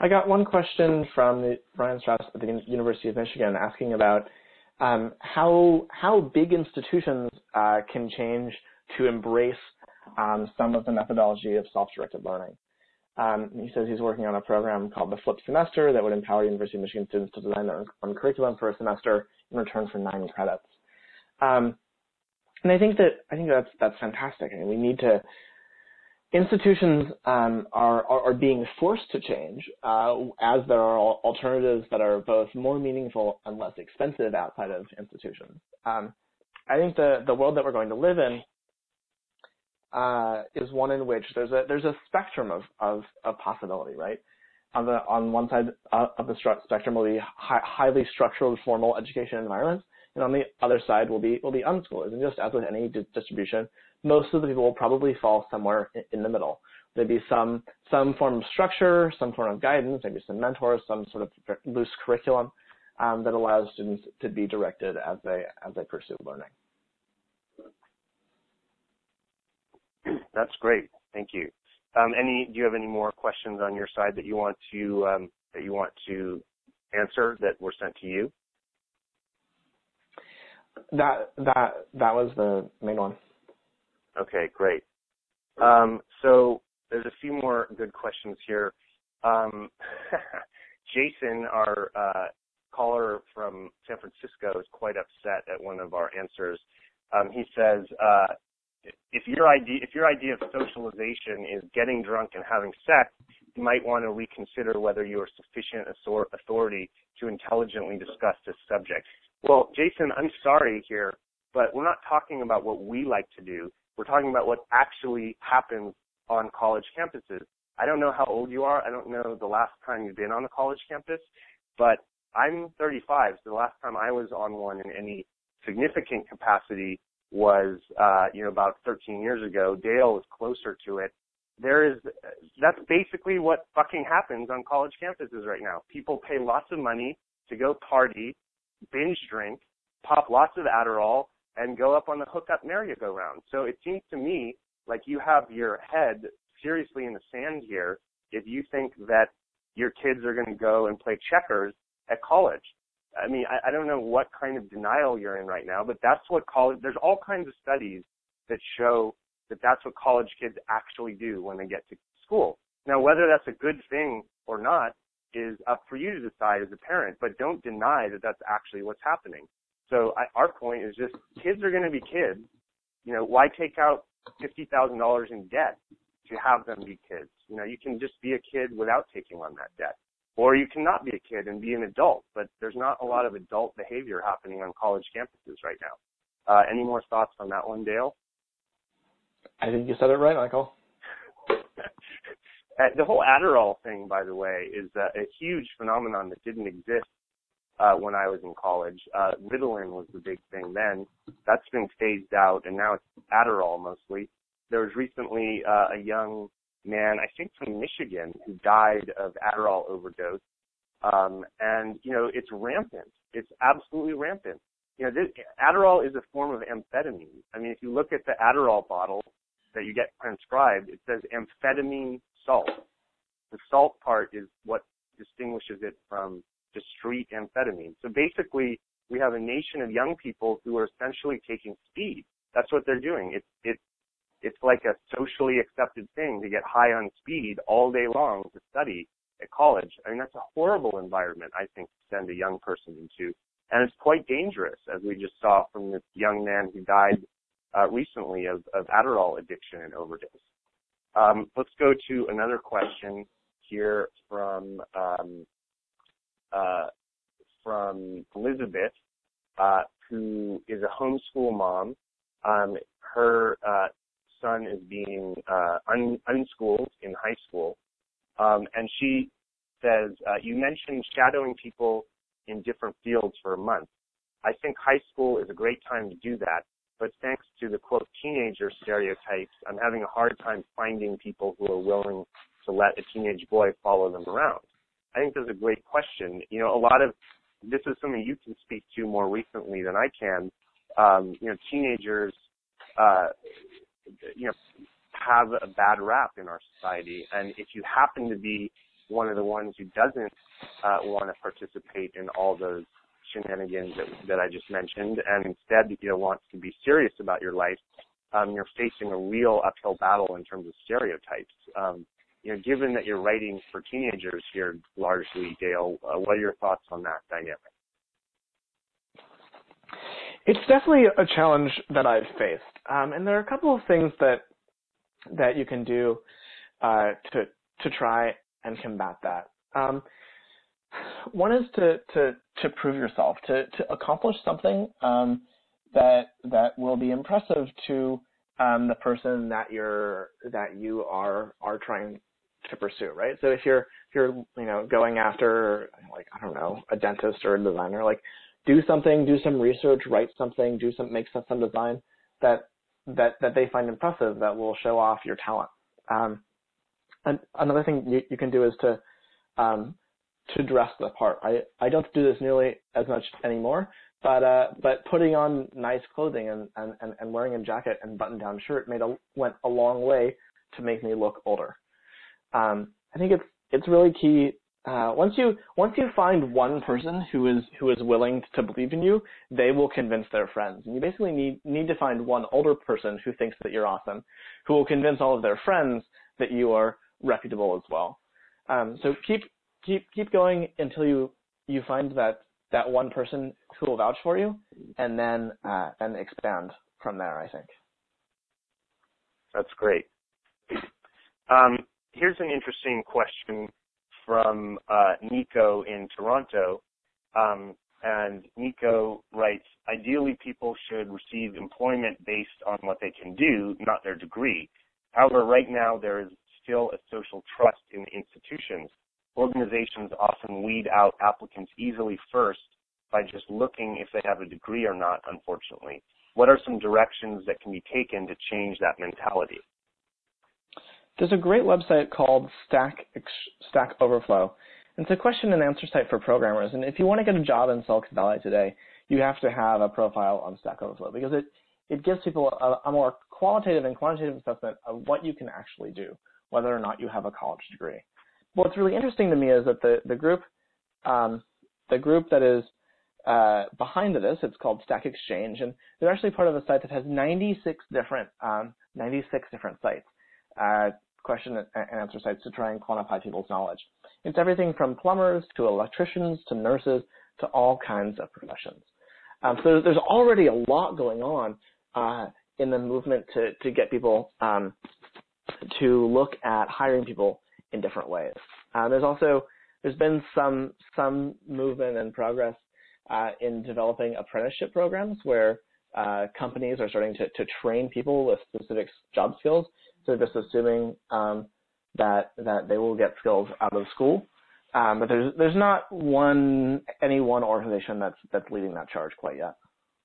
I got one question from the Brian Strauss at the University of Michigan asking about um, how how big institutions uh, can change to embrace um, some of the methodology of self-directed learning. Um, he says he's working on a program called the Flip Semester that would empower University of Michigan students to design their own, own curriculum for a semester in return for nine credits. Um, and I think that I think that's that's fantastic. I mean, we need to. Institutions um, are, are are being forced to change uh, as there are alternatives that are both more meaningful and less expensive outside of institutions. Um, I think the the world that we're going to live in uh, is one in which there's a there's a spectrum of of, of possibility, right? On the on one side of the spectrum will be hi- highly structured formal education environments, and on the other side will be will be unschoolers. And just as with any di- distribution, most of the people will probably fall somewhere in, in the middle. There'll be some some form of structure, some form of guidance, maybe some mentors, some sort of loose curriculum um, that allows students to be directed as they as they pursue learning. That's great. Thank you. Um, any? Do you have any more questions on your side that you want to um, that you want to answer that were sent to you? That that that was the main one. Okay, great. Um, so there's a few more good questions here. Um, Jason, our uh, caller from San Francisco, is quite upset at one of our answers. Um, he says, uh, if your idea if your idea of socialization is getting drunk and having sex, you might want to reconsider whether you are sufficient authority to intelligently discuss this subject. Well, Jason, I'm sorry here, but we're not talking about what we like to do. We're talking about what actually happens on college campuses. I don't know how old you are. I don't know the last time you've been on a college campus, but I'm thirty-five, so the last time I was on one in any significant capacity was, uh, you know, about thirteen years ago. Dale is closer to it. There is, that's basically what fucking happens on college campuses right now. People pay lots of money to go party, binge drink, pop lots of Adderall, and go up on the hookup merry-go-round. So it seems to me like you have your head seriously in the sand here if you think that your kids are going to go and play checkers at college. I mean, I, I don't know what kind of denial you're in right now, but that's what college, there's all kinds of studies that show that that's what college kids actually do when they get to school. Now, whether that's a good thing or not is up for you to decide as a parent, but don't deny that that's actually what's happening. So I, our point is just kids are going to be kids. You know, why take out fifty thousand dollars in debt to have them be kids? You know, you can just be a kid without taking on that debt. Or you cannot be a kid and be an adult, but there's not a lot of adult behavior happening on college campuses right now. Uh, any more thoughts on that one, Dale? I think you said it right, Michael. The whole Adderall thing, by the way, is a, a huge phenomenon that didn't exist uh, when I was in college. Uh, Ritalin was the big thing then. That's been phased out, and now it's Adderall mostly. There was recently uh, a young man, I think from Michigan, who died of Adderall overdose. Um, and, you know, it's rampant. It's absolutely rampant. You know, this, Adderall is a form of amphetamine. I mean, if you look at the Adderall bottle that you get transcribed, it says amphetamine salt. The salt part is what distinguishes it from just street amphetamine. So basically, we have a nation of young people who are essentially taking speed. That's what they're doing. It's it's it's like a socially accepted thing to get high on speed all day long to study at college. I mean, that's a horrible environment, I think, to send a young person into. And it's quite dangerous, as we just saw from this young man who died uh, recently of, of Adderall addiction and overdose. Um, let's go to another question here from um, uh, from Elizabeth, uh, who is a homeschool mom. Um, her uh, son is being uh, un- unschooled in high school, um, and she says, uh, you mentioned shadowing people in different fields for a month. I think high school is a great time to do that, but thanks to the, quote, teenager stereotypes, I'm having a hard time finding people who are willing to let a teenage boy follow them around. I think that's a great question. You know, a lot of, this is something you can speak to more recently than I can. Um, you know, teenagers, uh, you know, have a bad rap in our society, and if you happen to be one of the ones who doesn't uh, want to participate in all those shenanigans that, that I just mentioned, and instead, you know, wants to be serious about your life, um, you're facing a real uphill battle in terms of stereotypes. Um, you know, given that you're writing for teenagers here largely, Dale, uh, what are your thoughts on that dynamic? It's definitely a challenge that I've faced, um, and there are a couple of things that that you can do uh, to to try and combat that. Um, one is to, to to prove yourself, to to accomplish something um, that that will be impressive to um, the person that you're that you are are trying to pursue, right? So if you're if you're you know going after, like, I don't know, a dentist or a designer, like, do something, do some research, write something, do some, make some design that that that they find impressive, that will show off your talent. Um, and another thing you, you can do is to um, to dress the part. I, I don't do this nearly as much anymore, but uh, but putting on nice clothing and, and, and wearing a jacket and button-down shirt made a, went a long way to make me look older. Um, I think it's it's really key. Uh, once you once you find one person who is who is willing to believe in you, they will convince their friends. And you basically need need to find one older person who thinks that you're awesome, who will convince all of their friends that you are reputable as well. Um, so keep keep keep going until you you find that that one person who will vouch for you, and then uh, and expand from there, I think. That's great. Um, here's an interesting question from uh, Nico in Toronto, um, and Nico writes, ideally people should receive employment based on what they can do, not their degree. However, right now there is still a social trust in institutions. Organizations often weed out applicants easily first by just looking if they have a degree or not, unfortunately. What are some directions that can be taken to change that mentality? There's a great website called Stack Stack Overflow. It's a question and answer site for programmers. And if you want to get a job in Silicon Valley today, you have to have a profile on Stack Overflow because it, it gives people a, a more qualitative and quantitative assessment of what you can actually do, whether or not you have a college degree. What's really interesting to me is that the, the group um, the group that is uh, behind this, it's called Stack Exchange, and they're actually part of a site that has ninety-six different um, ninety-six different sites. Uh, question and answer sites to try and quantify people's knowledge. It's everything from plumbers to electricians to nurses to all kinds of professions. Um, so there's already a lot going on uh, in the movement to, to get people um, to look at hiring people in different ways. Uh, there's also, there's been some, some movement and progress uh, in developing apprenticeship programs where uh, companies are starting to, to train people with specific job skills. So just assuming um, that that they will get skills out of school, um, but there's there's not one any one organization that's that's leading that charge quite yet.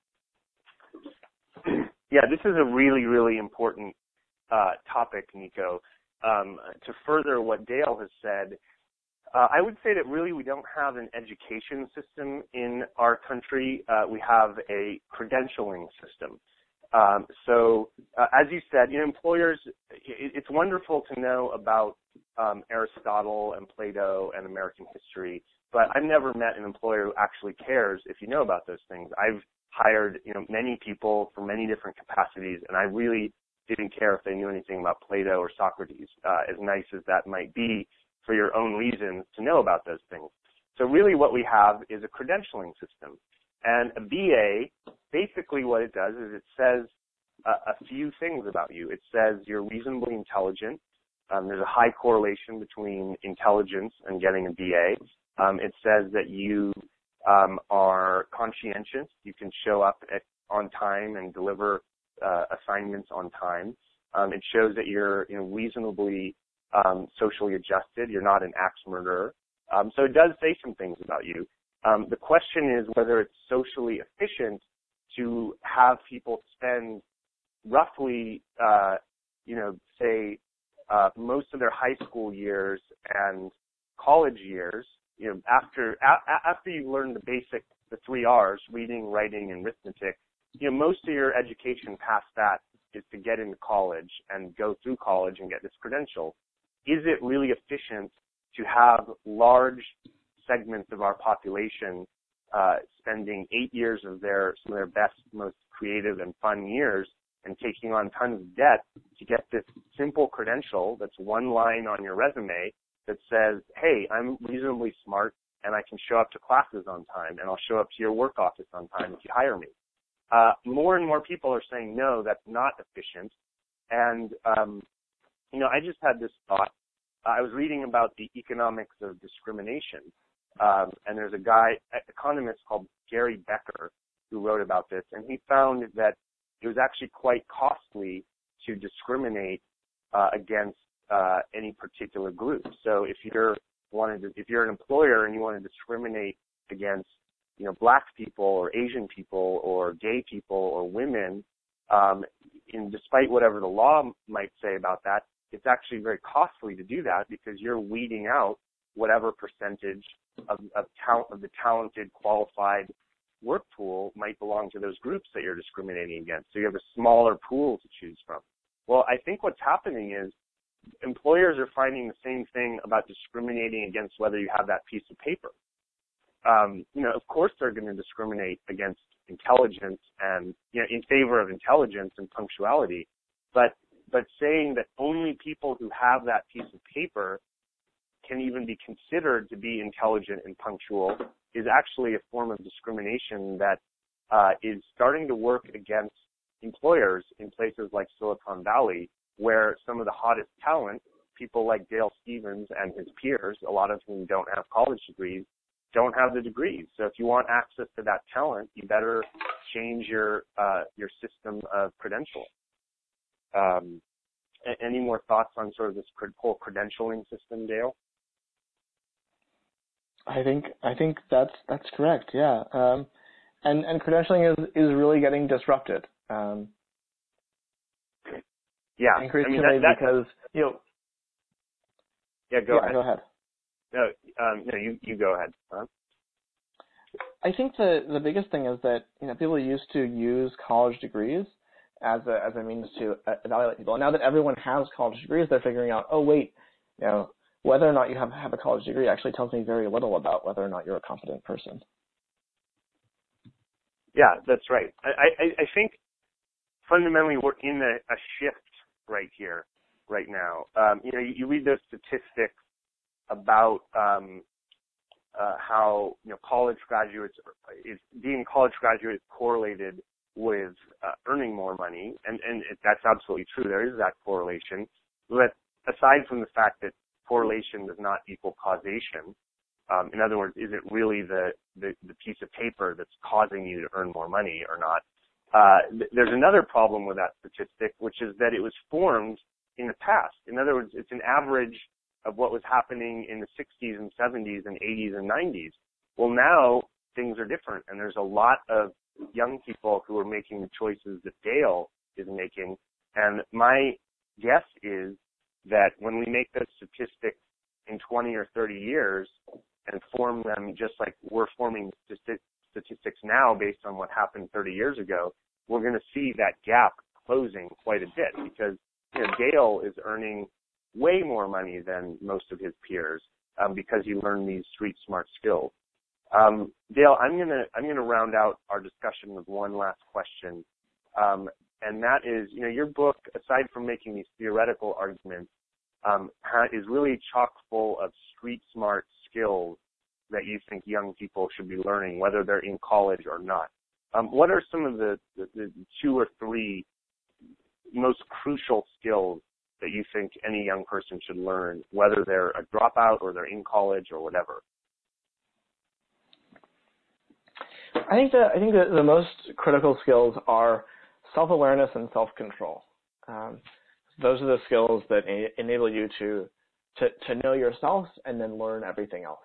Yeah, this is a really really important uh, topic, Nico. Um, to further what Dale has said, uh, I would say that really we don't have an education system in our country. Uh, we have a credentialing system. Um, so, uh, as you said, you know, employers, it, it's wonderful to know about um, Aristotle and Plato and American history, but I've never met an employer who actually cares if you know about those things. I've hired, you know, many people for many different capacities, and I really didn't care if they knew anything about Plato or Socrates, uh, as nice as that might be for your own reasons to know about those things. So really what we have is a credentialing system. And a B A, basically what it does is it says a, a few things about you. It says you're reasonably intelligent. Um, there's a high correlation between intelligence and getting a B A. Um, it says that you um, are conscientious. You can show up at, on time and deliver uh, assignments on time. Um, it shows that you're, you know, reasonably um, socially adjusted. You're not an axe murderer. Um, so it does say some things about you. Um, the question is whether it's socially efficient to have people spend roughly, uh, you know, say, uh, most of their high school years and college years, you know, after a- after you learn the basic, the three R's, reading, writing, and arithmetic, you know, most of your education past that is to get into college and go through college and get this credential. Is it really efficient to have large segments of our population uh, spending eight years of their some of their best, most creative and fun years and taking on tons of debt to get this simple credential that's one line on your resume that says, hey, I'm reasonably smart and I can show up to classes on time and I'll show up to your work office on time if you hire me. Uh, more and more people are saying, no, that's not efficient. And, um, you know, I just had this thought. I was reading about the economics of discrimination, um, and there's a guy, an economist called Gary Becker, who wrote about this, and he found that it was actually quite costly to discriminate uh, against uh, any particular group. So if you're wanted to, if you're an employer and you want to discriminate against, you know, black people or Asian people or gay people or women, um, in despite whatever the law might say about that, it's actually very costly to do that because you're weeding out whatever percentage of, of, talent, of the talented, qualified work pool might belong to those groups that you're discriminating against. So you have a smaller pool to choose from. Well, I think what's happening is employers are finding the same thing about discriminating against whether you have that piece of paper. Um, you know, of course they're going to discriminate against intelligence and, you know, in favor of intelligence and punctuality, but but saying that only people who have that piece of paper can even be considered to be intelligent and punctual is actually a form of discrimination that uh, is starting to work against employers in places like Silicon Valley, where some of the hottest talent, people like Dale Stevens and his peers, a lot of whom don't have college degrees, don't have the degrees. So if you want access to that talent, you better change your uh, your system of credentialing. Um, any more thoughts on sort of this whole credentialing system, Dale? I think I think that's that's correct. Yeah, um, and and credentialing is, is really getting disrupted. Um, yeah, increasingly I mean, that, that, because you know. Yeah, go yeah, ahead. Go ahead. No, um, no, you you go ahead. Huh? I think the the biggest thing is that, you know, people used to use college degrees as a as a means to evaluate people. And now that everyone has college degrees, they're figuring out, oh wait, you know, whether or not you have have a college degree actually tells me very little about whether or not you're a competent person. Yeah, that's right. I I, I think fundamentally we're in a, a shift right here, right now. Um, you know, you, you read those statistics about um, uh, how, you know, college graduates is being college graduate correlated with uh, earning more money, and and it, that's absolutely true. There is that correlation, but aside from the fact that correlation does not equal causation, um, in other words, is it really the, the the piece of paper that's causing you to earn more money or not? Uh, th- there's another problem with that statistic, which is that it was formed in the past. In other words, it's an average of what was happening in the sixties and seventies and eighties and nineties. Well, now things are different, and there's a lot of young people who are making the choices that Dale is making. And my guess is that when we make those statistics in twenty or thirty years and form them just like we're forming statistics now based on what happened thirty years ago, we're going to see that gap closing quite a bit because, you know, Dale is earning way more money than most of his peers um, because he learned these street smart skills. Um, Dale, I'm gonna I'm gonna round out our discussion with one last question, um, and that is, you know, your book, aside from making these theoretical arguments, um, is really chock full of street smart skills that you think young people should be learning, whether they're in college or not. Um, what are some of the, the, the two or three most crucial skills that you think any young person should learn, whether they're a dropout or they're in college or whatever? I think that I think that the most critical skills are self-awareness and self-control. Um, those are the skills that a- enable you to, to to know yourself and then learn everything else.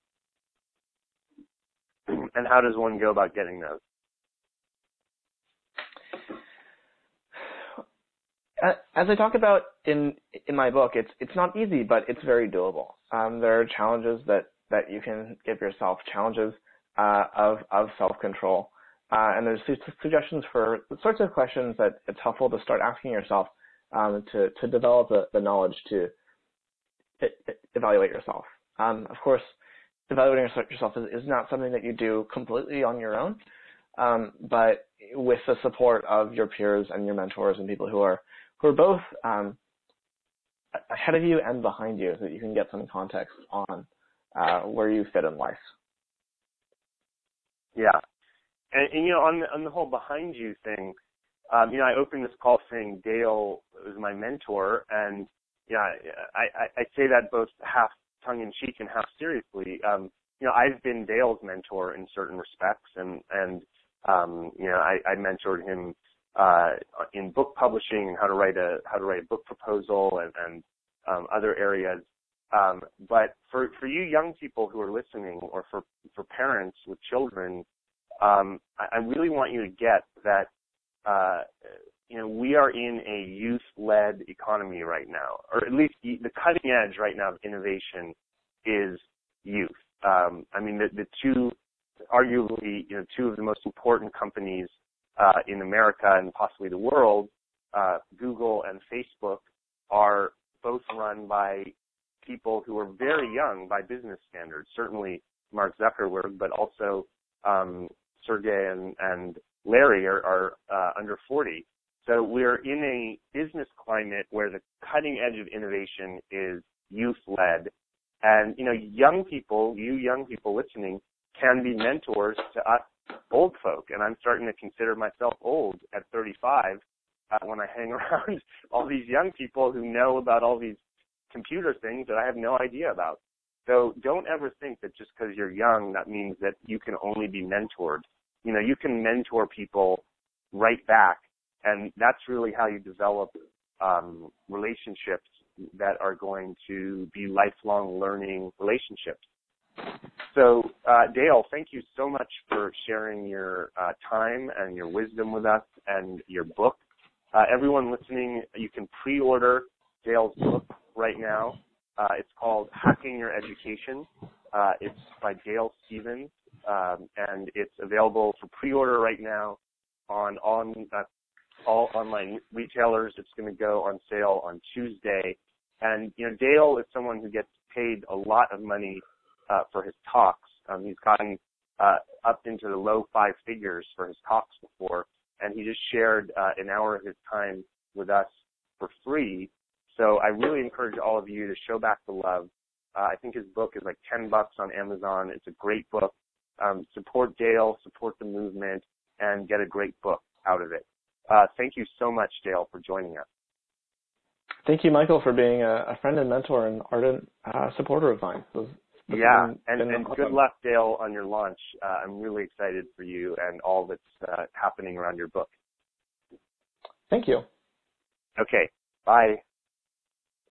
And how does one go about getting those? As I talk about in in my book, it's it's not easy, but it's very doable. Um, there are challenges that, that you can give yourself, challenges uh, of of self-control, uh, and there's suggestions for the sorts of questions that it's helpful to start asking yourself um, to to develop the, the knowledge to evaluate yourself. Um, of course, evaluating yourself is, is not something that you do completely on your own, um, but with the support of your peers and your mentors and people who are who are both um, ahead of you and behind you, so that you can get some context on uh, where you fit in life. Yeah, and, and you know, on the, on the whole behind you thing, um, you know, I opened this call saying Dale was my mentor, and yeah, I, I, I say that both half tongue in cheek and half seriously. Um, you know, I've been Dale's mentor in certain respects, and and um, you know, I, I mentored him uh, in book publishing and how to write a how to write a book proposal and, and um, other areas. Um, but for for you young people who are listening, or for for parents with children, um, I, I really want you to get that. Uh, you know, we are in a youth-led economy right now, or at least the cutting edge right now of innovation is youth. Um, I mean, the, the two, arguably, you know, two of the most important companies uh, in America and possibly the world, uh, Google and Facebook, are both run by people who are very young by business standards. Certainly Mark Zuckerberg, but also um, Sergey and, and Larry are, are uh, under forty. So we're in a business climate where the cutting edge of innovation is youth-led. And, you know, young people, you young people listening, can be mentors to us old folk. And I'm starting to consider myself old at thirty-five uh, when I hang around all these young people who know about all these computer things that I have no idea about. So don't ever think that just because you're young, that means that you can only be mentored. You know, you can mentor people right back. And that's really how you develop um, relationships that are going to be lifelong learning relationships. So, uh, Dale, thank you so much for sharing your uh, time and your wisdom with us and your book. Uh, everyone listening, you can pre-order Dale's book right now. Uh, it's called Hacking Your Education. Uh, it's by Dale Stevens, um, and it's available for pre-order right now on on. Uh, all online retailers. It's going to go on sale on Tuesday. And, you know, Dale is someone who gets paid a lot of money uh, for his talks. Um, he's gotten uh, up into the low five figures for his talks before, and he just shared uh, an hour of his time with us for free. So I really encourage all of you to show back the love. Uh, I think his book is like ten bucks on Amazon. It's a great book. Um, support Dale, support the movement, and get a great book out of it. Uh, thank you so much, Dale, for joining us. Thank you, Michael, for being a, a friend and mentor and ardent uh, supporter of mine. This, this yeah, been, and, been and awesome. good luck, Dale, on your launch. Uh, I'm really excited for you and all that's uh, happening around your book. Thank you. Okay, bye.